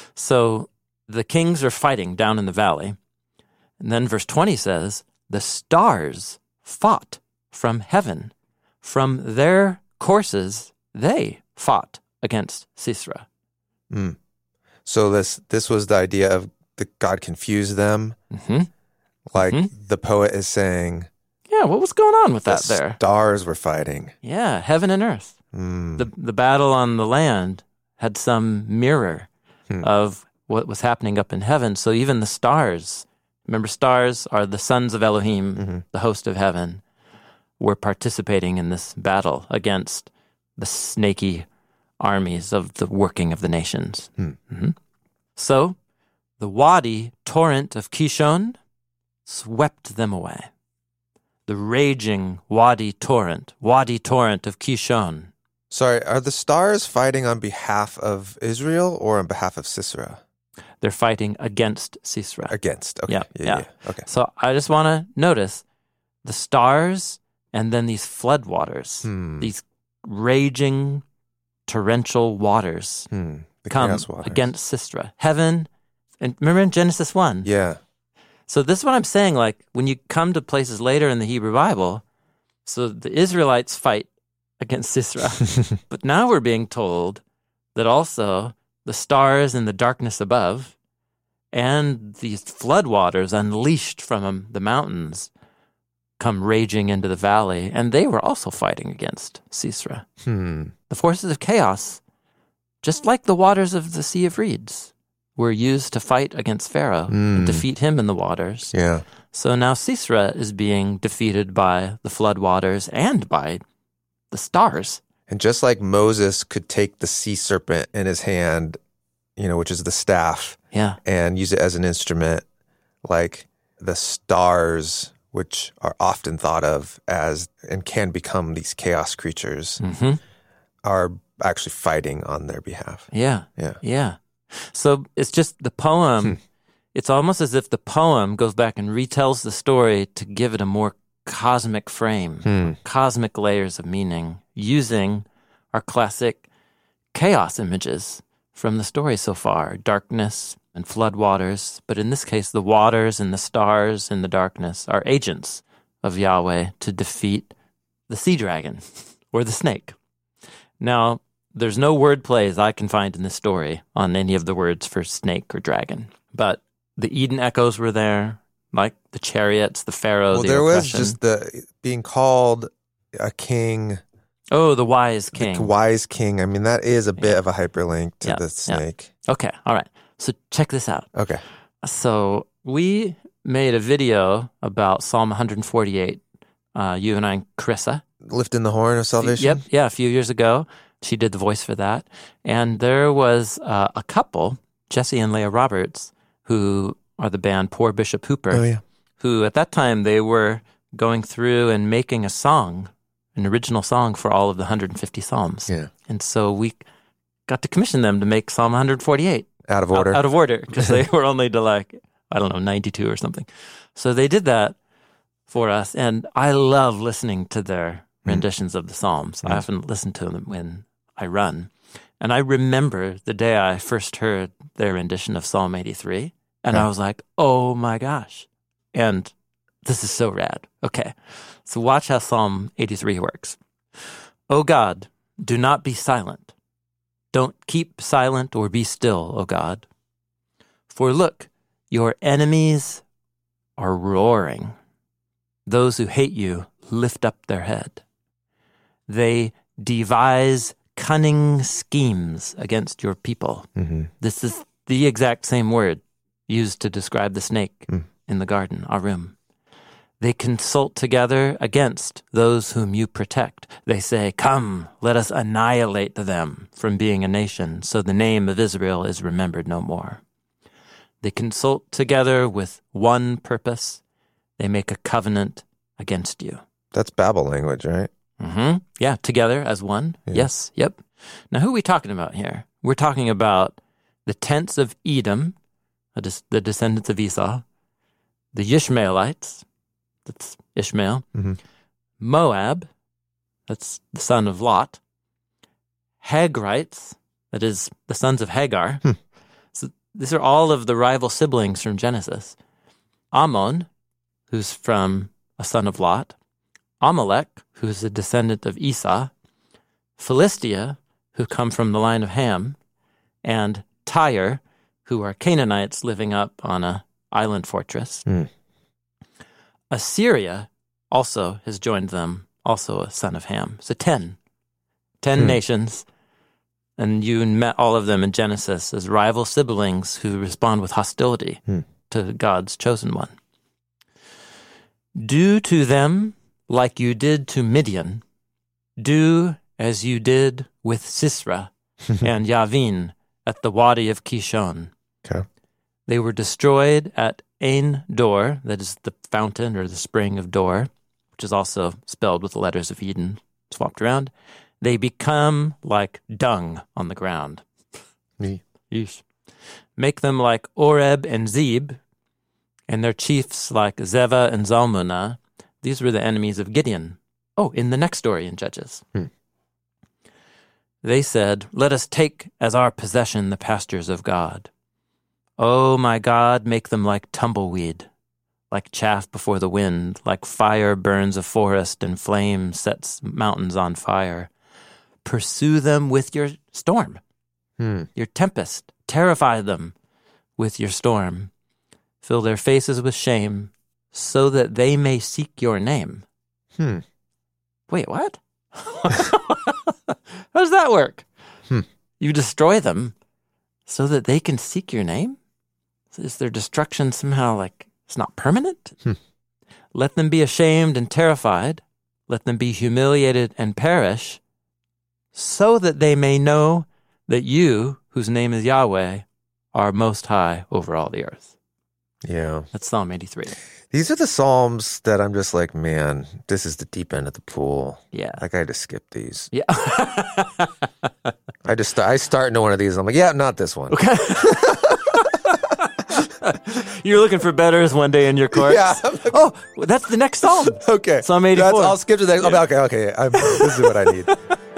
[SPEAKER 2] So the kings are fighting down in the valley. And then verse twenty says, the stars fought from heaven. From their courses, they fought against Sisera.
[SPEAKER 1] Mm. So this this was the idea of the God confused them.
[SPEAKER 2] Mm-hmm.
[SPEAKER 1] Like
[SPEAKER 2] Mhm.
[SPEAKER 1] the poet is saying,
[SPEAKER 2] Yeah, what was going on with
[SPEAKER 1] the
[SPEAKER 2] that there?
[SPEAKER 1] stars were fighting.
[SPEAKER 2] Yeah, heaven and earth.
[SPEAKER 1] Mm.
[SPEAKER 2] The the battle on the land had some mirror
[SPEAKER 1] Hmm.
[SPEAKER 2] of what was happening up in heaven. So even the stars, remember stars are the sons of Elohim,
[SPEAKER 1] Mhm.
[SPEAKER 2] the host of heaven, were participating in this battle against the snaky armies of the working of the nations.
[SPEAKER 1] Hmm.
[SPEAKER 2] Mhm. So the Wadi torrent of Kishon swept them away. The raging Wadi torrent, Wadi torrent of Kishon.
[SPEAKER 1] Sorry, are the stars fighting on behalf of Israel or on behalf of Sisera?
[SPEAKER 2] They're fighting against Sisera.
[SPEAKER 1] Against. Okay.
[SPEAKER 2] Yeah,
[SPEAKER 1] Yeah.
[SPEAKER 2] yeah.
[SPEAKER 1] yeah. Okay.
[SPEAKER 2] So I just want to notice the stars and then these floodwaters,
[SPEAKER 1] Hmm.
[SPEAKER 2] these raging torrential waters
[SPEAKER 1] Hmm. The
[SPEAKER 2] come
[SPEAKER 1] chaos waters.
[SPEAKER 2] against Sisera. Heaven, and remember in Genesis one?
[SPEAKER 1] Yeah.
[SPEAKER 2] So this is what I'm saying, like when you come to places later in the Hebrew Bible, so the Israelites fight against Sisera. But now we're being told that also the stars in the darkness above and these floodwaters unleashed from the mountains come raging into the valley, and they were also fighting against Sisera.
[SPEAKER 1] Hmm.
[SPEAKER 2] The forces of chaos, just like the waters of the Sea of Reeds, were used to fight against Pharaoh and
[SPEAKER 1] Mm.
[SPEAKER 2] defeat him in the waters.
[SPEAKER 1] Yeah.
[SPEAKER 2] So now Sisera is being defeated by the floodwaters and by the stars.
[SPEAKER 1] And just like Moses could take the sea serpent in his hand, you know, which is the staff,
[SPEAKER 2] Yeah.
[SPEAKER 1] and use it as an instrument, like the stars, which are often thought of as and can become these chaos creatures,
[SPEAKER 2] hmm
[SPEAKER 1] are actually fighting on their behalf.
[SPEAKER 2] Yeah.
[SPEAKER 1] Yeah.
[SPEAKER 2] Yeah. So it's just the poem, it's almost as if the poem goes back and retells the story to give it a more cosmic frame,
[SPEAKER 1] Hmm.
[SPEAKER 2] cosmic layers of meaning, using our classic chaos images from the story so far, darkness and floodwaters. But in this case, the waters and the stars and the darkness are agents of Yahweh to defeat the sea dragon or the snake. Now, there's no word plays I can find in this story on any of the words for snake or dragon, but the Eden echoes were there, like the chariots, the pharaoh,
[SPEAKER 1] Well,
[SPEAKER 2] the
[SPEAKER 1] there was
[SPEAKER 2] oppression.
[SPEAKER 1] just the being called a king,
[SPEAKER 2] Oh, the wise king.
[SPEAKER 1] the wise king. I mean, that is a bit
[SPEAKER 2] Yeah.
[SPEAKER 1] of a hyperlink to
[SPEAKER 2] Yeah,
[SPEAKER 1] the
[SPEAKER 2] yeah.
[SPEAKER 1] snake.
[SPEAKER 2] Okay, all right. So check this out.
[SPEAKER 1] Okay.
[SPEAKER 2] So we made a video about Psalm one forty-eight, uh, you and I and Carissa.
[SPEAKER 1] Lifting the horn of salvation.
[SPEAKER 2] Yep, yeah, a few years ago. She did the voice for that. And there was uh, a couple, Jesse and Leah Roberts, who are the band Poor Bishop Hooper,
[SPEAKER 1] Oh, yeah.
[SPEAKER 2] who at that time they were going through and making a song, an original song for all of the one hundred fifty Psalms.
[SPEAKER 1] Yeah.
[SPEAKER 2] And so we got to commission them to make Psalm one forty-eight.
[SPEAKER 1] Out of order.
[SPEAKER 2] Out, out of order, because they were only to like, I don't know, ninety-two or something. So they did that for us. And I love listening to their renditions of the Psalms. I often listen to them when I run. And I remember the day I first heard their rendition of Psalm eighty-three. And
[SPEAKER 1] Yeah.
[SPEAKER 2] I was like, oh my gosh. And this is so rad. Okay. So watch how Psalm eighty-three works. O God, do not be silent. Don't keep silent or be still, O God. For look, your enemies are roaring. Those who hate you lift up their head. They devise cunning schemes against your people.
[SPEAKER 1] Mm-hmm.
[SPEAKER 2] This is the exact same word used to describe the snake
[SPEAKER 1] Mm.
[SPEAKER 2] in the garden, Arum. They consult together against those whom you protect. They say, come, let us annihilate them from being a nation, so the name of Israel is remembered no more. They consult together with one purpose. They make a covenant against you.
[SPEAKER 1] That's Babel language, right?
[SPEAKER 2] Mm-hmm. Yeah, together as one.
[SPEAKER 1] Yeah.
[SPEAKER 2] Yes, yep. Now, who are we talking about here? We're talking about the tents of Edom a des- the descendants of Esau, the Ishmaelites, that's Ishmael,
[SPEAKER 1] Mm-hmm.
[SPEAKER 2] Moab, that's the son of Lot, Hagrites, that is the sons of Hagar.
[SPEAKER 1] Hmm.
[SPEAKER 2] So these are all of the rival siblings from Genesis. Ammon, who's from a son of Lot, Amalek, who's a descendant of Esau, Philistia, who come from the line of Ham, and Tyre, who are Canaanites living up on a island fortress.
[SPEAKER 1] Mm.
[SPEAKER 2] Assyria also has joined them, also a son of Ham. So ten. Ten
[SPEAKER 1] Hmm.
[SPEAKER 2] nations, and you met all of them in Genesis as rival siblings who respond with hostility
[SPEAKER 1] Hmm.
[SPEAKER 2] to God's chosen one. Do to them like you did to Midian. Do as you did with Sisera and Yavin at the Wadi of Kishon.
[SPEAKER 1] Okay.
[SPEAKER 2] They were destroyed at Ain Dor, that is the fountain or the spring of Dor, which is also spelled with the letters of Eden swapped around. They become like dung on the ground.
[SPEAKER 1] Me.
[SPEAKER 2] Yeesh. Make them like Oreb and Zeb, and their chiefs like Zeva and Zalmunna. These were the enemies of Gideon. Oh, in the next story in Judges.
[SPEAKER 1] Hmm.
[SPEAKER 2] They said, let us take as our possession the pastures of God. Oh, my God, make them like tumbleweed, like chaff before the wind, like fire burns a forest and flame sets mountains on fire. Pursue them with your storm,
[SPEAKER 1] Hmm.
[SPEAKER 2] your tempest. Terrify them with your storm. Fill their faces with shame so that they may seek your name.
[SPEAKER 1] Hmm.
[SPEAKER 2] Wait, what? How does that work?
[SPEAKER 1] Hmm.
[SPEAKER 2] You destroy them so that they can seek your name? Is their destruction somehow like it's not permanent?
[SPEAKER 1] Hmm.
[SPEAKER 2] Let them be ashamed and terrified. Let them be humiliated and perish so that they may know that you, whose name is Yahweh, are most high over all the earth.
[SPEAKER 1] Yeah.
[SPEAKER 2] That's Psalm eighty-three.
[SPEAKER 1] These are the Psalms that I'm just like, man, this is the deep end of the pool.
[SPEAKER 2] Yeah.
[SPEAKER 1] Like, I just skip these.
[SPEAKER 2] Yeah.
[SPEAKER 1] I just, I start into one of these. I'm like, yeah, not this one.
[SPEAKER 2] Okay. You're looking for betters one day in your course.
[SPEAKER 1] Yeah.
[SPEAKER 2] Oh, well, that's the next psalm.
[SPEAKER 1] Okay.
[SPEAKER 2] Psalm eighty-four.
[SPEAKER 1] That's, I'll skip to the next.
[SPEAKER 2] Yeah.
[SPEAKER 1] Okay, okay. I'm, this is what I need.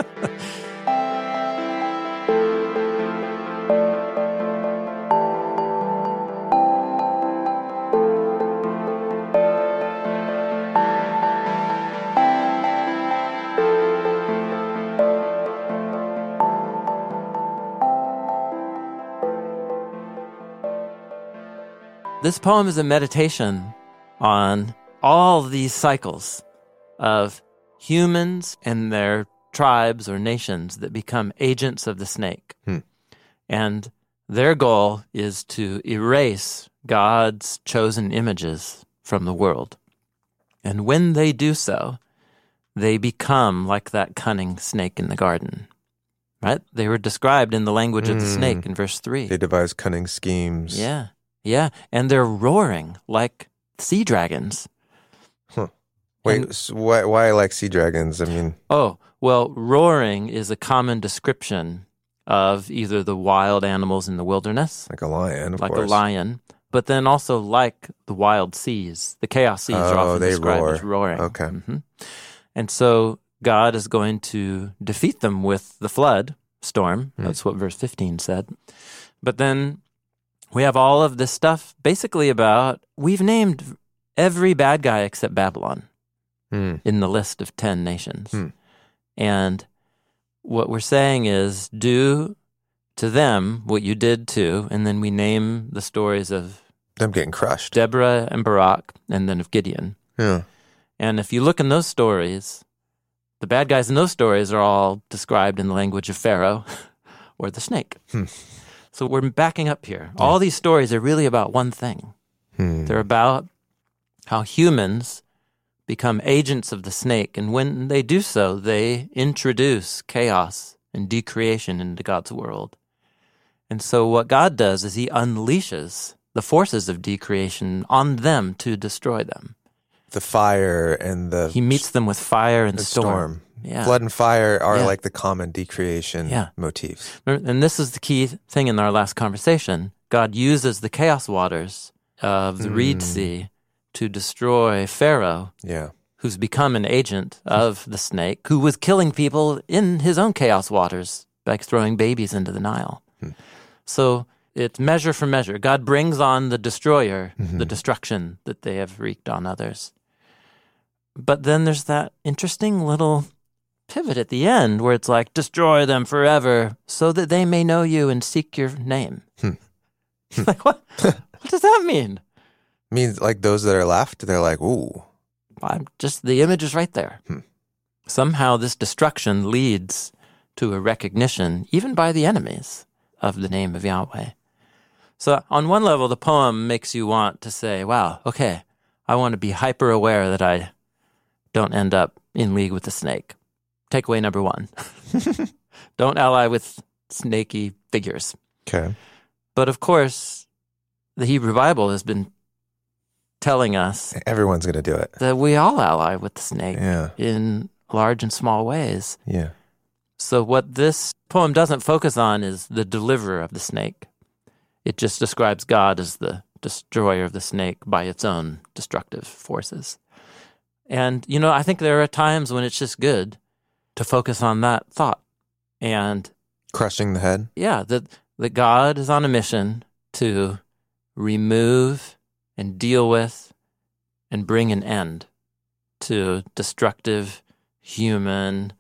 [SPEAKER 2] This poem is a meditation on all these cycles of humans and their tribes or nations that become agents of the snake.
[SPEAKER 1] Hmm.
[SPEAKER 2] And their goal is to erase God's chosen images from the world. And when they do so, they become like that cunning snake in the garden. Right? They were described in the language of the
[SPEAKER 1] Mm.
[SPEAKER 2] snake in verse three.
[SPEAKER 1] They devise cunning schemes.
[SPEAKER 2] Yeah. Yeah. And they're roaring like sea dragons.
[SPEAKER 1] Wait,
[SPEAKER 2] And-
[SPEAKER 1] so why, why I like sea dragons? I mean,
[SPEAKER 2] Oh, well, roaring is a common description of either the wild animals in the wilderness,
[SPEAKER 1] like a lion, of
[SPEAKER 2] like
[SPEAKER 1] course.
[SPEAKER 2] a lion, but then also like the wild seas. The chaos seas are
[SPEAKER 1] Oh,
[SPEAKER 2] often
[SPEAKER 1] they
[SPEAKER 2] described
[SPEAKER 1] roar.
[SPEAKER 2] as roaring.
[SPEAKER 1] Okay.
[SPEAKER 2] hmm And so God is going to defeat them with the flood storm.
[SPEAKER 1] Hmm.
[SPEAKER 2] That's what verse fifteen said. But then we have all of this stuff basically about, we've named every bad guy except Babylon
[SPEAKER 1] Hmm.
[SPEAKER 2] in the list of ten nations.
[SPEAKER 1] Hmm.
[SPEAKER 2] And what we're saying is, do to them what you did to, and then we name the stories of
[SPEAKER 1] Them getting crushed.
[SPEAKER 2] Deborah and Barak, and then of Gideon.
[SPEAKER 1] Yeah.
[SPEAKER 2] And if you look in those stories, the bad guys in those stories are all described in the language of Pharaoh or the snake.
[SPEAKER 1] Hmm.
[SPEAKER 2] So we're backing up here. All these stories are really about one thing.
[SPEAKER 1] Hmm.
[SPEAKER 2] They're about how humans become agents of the snake, and when they do so, they introduce chaos and decreation into God's world. And so what God does is he unleashes the forces of decreation on them to destroy them.
[SPEAKER 1] The fire and the
[SPEAKER 2] He meets them with fire and
[SPEAKER 1] the
[SPEAKER 2] storm.
[SPEAKER 1] storm.
[SPEAKER 2] Yeah.
[SPEAKER 1] Flood and fire are
[SPEAKER 2] Yeah.
[SPEAKER 1] like the common decreation
[SPEAKER 2] Yeah.
[SPEAKER 1] motifs.
[SPEAKER 2] And this is the key thing in our last conversation. God uses the chaos waters of the mm. Reed Sea to destroy Pharaoh,
[SPEAKER 1] yeah.
[SPEAKER 2] who's become an agent of the snake, who was killing people in his own chaos waters, like throwing babies into the Nile. Hmm. So it's measure for measure. God brings on the destroyer, mm-hmm. the destruction that they have wreaked on others. But then there's that interesting little pivot at the end where it's like, destroy them forever so that they may know you and seek your name. Hmm. Like, what? What does that mean?
[SPEAKER 1] Means like those that are left, they're like, ooh.
[SPEAKER 2] I'm just, the image is right there. Hmm. Somehow this destruction leads to a recognition, even by the enemies, of the name of Yahweh. So on one level, the poem makes you want to say, wow, okay, I want to be hyper aware that I don't end up in league with the snake. Takeaway number one. Don't ally with snaky figures.
[SPEAKER 1] Okay.
[SPEAKER 2] But of course, the Hebrew Bible has been telling us
[SPEAKER 1] everyone's going to do it.
[SPEAKER 2] That we all ally with the snake
[SPEAKER 1] yeah.
[SPEAKER 2] in large and small ways.
[SPEAKER 1] Yeah.
[SPEAKER 2] So what this poem doesn't focus on is the deliverer of the snake. It just describes God as the destroyer of the snake by its own destructive forces. And, you know, I think there are times when it's just good to focus on that thought. And
[SPEAKER 1] crushing the head?
[SPEAKER 2] Yeah, that, that God is on a mission to remove and deal with and bring an end to destructive human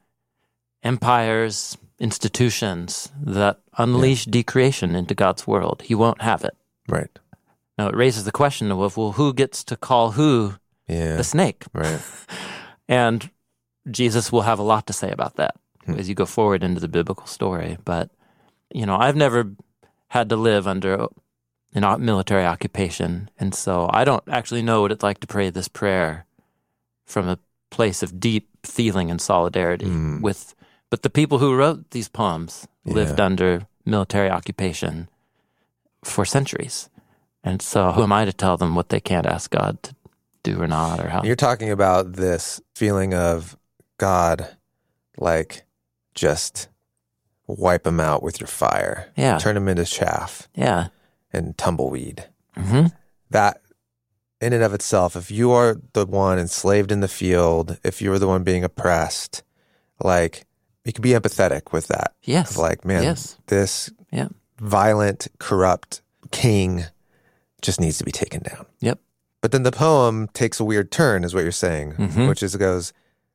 [SPEAKER 2] empires, institutions that unleash yeah. decreation into God's world. He won't have it.
[SPEAKER 1] Right.
[SPEAKER 2] Now, it raises the question of, well, who gets to call who
[SPEAKER 1] yeah.
[SPEAKER 2] the snake?
[SPEAKER 1] Right.
[SPEAKER 2] And Jesus will have a lot to say about that hmm. as you go forward into the biblical story. But, you know, I've never had to live under an military occupation, and so I don't actually know what it's like to pray this prayer from a place of deep feeling and solidarity mm. with, but the people who wrote these poems yeah. lived under military occupation for centuries. And so who am I to tell them what they can't ask God to do or not, or how?
[SPEAKER 1] You're talking about this feeling of God, like, just wipe them out with your fire.
[SPEAKER 2] Yeah.
[SPEAKER 1] Turn them into chaff.
[SPEAKER 2] Yeah.
[SPEAKER 1] And tumbleweed.
[SPEAKER 2] Mm-hmm.
[SPEAKER 1] That, in and of itself, if you are the one enslaved in the field, if you're the one being oppressed, like, you can be empathetic with that.
[SPEAKER 2] Yes.
[SPEAKER 1] Of like, man,
[SPEAKER 2] yes.
[SPEAKER 1] this
[SPEAKER 2] yeah.
[SPEAKER 1] violent, corrupt king just needs to be taken down.
[SPEAKER 2] Yep.
[SPEAKER 1] But then the poem takes a weird turn, is what you're saying,
[SPEAKER 2] mm-hmm.
[SPEAKER 1] which is it goes,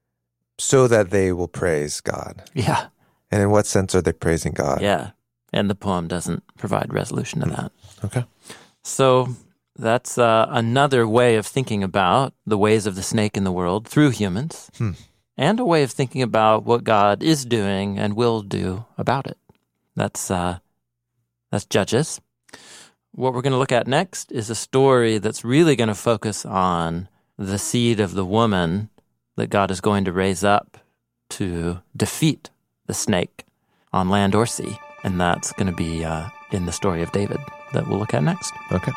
[SPEAKER 1] so that they will praise God.
[SPEAKER 2] Yeah.
[SPEAKER 1] And in what sense are they praising God?
[SPEAKER 2] Yeah. And the poem doesn't provide resolution to that.
[SPEAKER 1] Okay.
[SPEAKER 2] So that's uh, another way of thinking about the ways of the snake in the world through humans,
[SPEAKER 1] hmm.
[SPEAKER 2] and a way of thinking about what God is doing and will do about it. That's uh, that's Judges. What we're going to look at next is a story that's really going to focus on the seed of the woman that God is going to raise up to defeat the snake on land or sea. And that's going to be uh, in the story of David that we'll look at next.
[SPEAKER 1] Okay.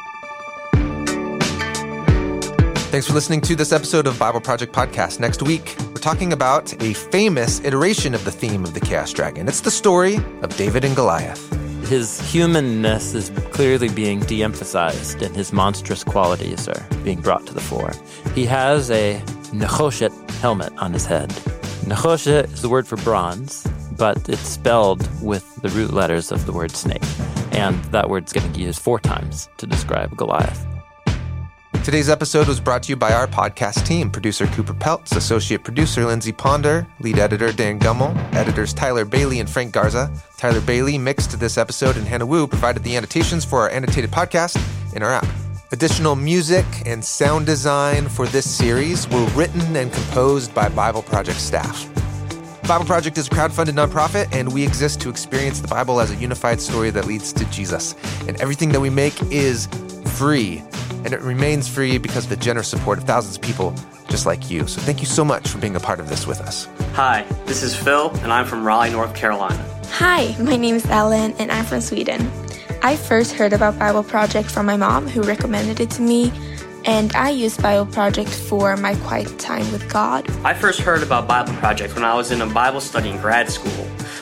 [SPEAKER 1] Thanks for listening to this episode of Bible Project Podcast. Next week, we're talking about a famous iteration of the theme of the Chaos Dragon. It's the story of David and Goliath.
[SPEAKER 2] His humanness is clearly being de-emphasized, and his monstrous qualities are being brought to the fore. He has a Nechoshet helmet on his head. Nechoshet is the word for bronze, but it's spelled with the root letters of the word snake. And that word's getting used four times to describe Goliath.
[SPEAKER 1] Today's episode was brought to you by our podcast team. Producer Cooper Peltz, associate producer Lindsay Ponder, lead editor Dan Gummel, editors Tyler Bailey and Frank Garza. Tyler Bailey mixed this episode, and Hannah Wu provided the annotations for our annotated podcast in our app. Additional music and sound design for this series were written and composed by Bible Project staff. Bible Project is a crowdfunded nonprofit, and we exist to experience the Bible as a unified story that leads to Jesus. And everything that we make is free, and it remains free because of the generous support of thousands of people just like you. So thank you so much for being a part of this with us.
[SPEAKER 3] Hi, this is Phil, and I'm from Raleigh, North Carolina.
[SPEAKER 4] Hi, my name is Ellen, and I'm from Sweden. I first heard about Bible Project from my mom, who recommended it to me, and I use Bible Project for my quiet time with God.
[SPEAKER 3] I first heard about Bible Project when I was in a Bible study in grad school.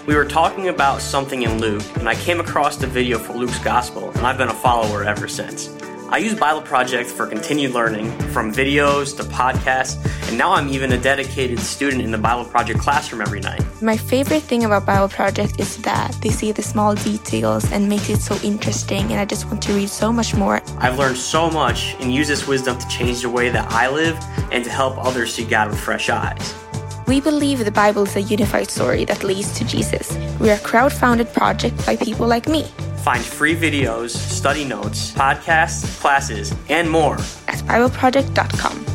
[SPEAKER 3] We were talking about something in Luke, and I came across the video for Luke's Gospel, and I've been a follower ever since. I use Bible Project for continued learning, from videos to podcasts, and now I'm even a dedicated student in the Bible Project classroom every night.
[SPEAKER 4] My favorite thing about Bible Project is that they see the small details and make it so interesting, and I just want to read so much more.
[SPEAKER 3] I've learned so much and use this wisdom to change the way that I live and to help others see God with fresh eyes.
[SPEAKER 4] We believe the Bible is a unified story that leads to Jesus. We're a crowd-funded project by people like me.
[SPEAKER 3] Find free videos, study notes, podcasts, classes, and more
[SPEAKER 4] at bible project dot com.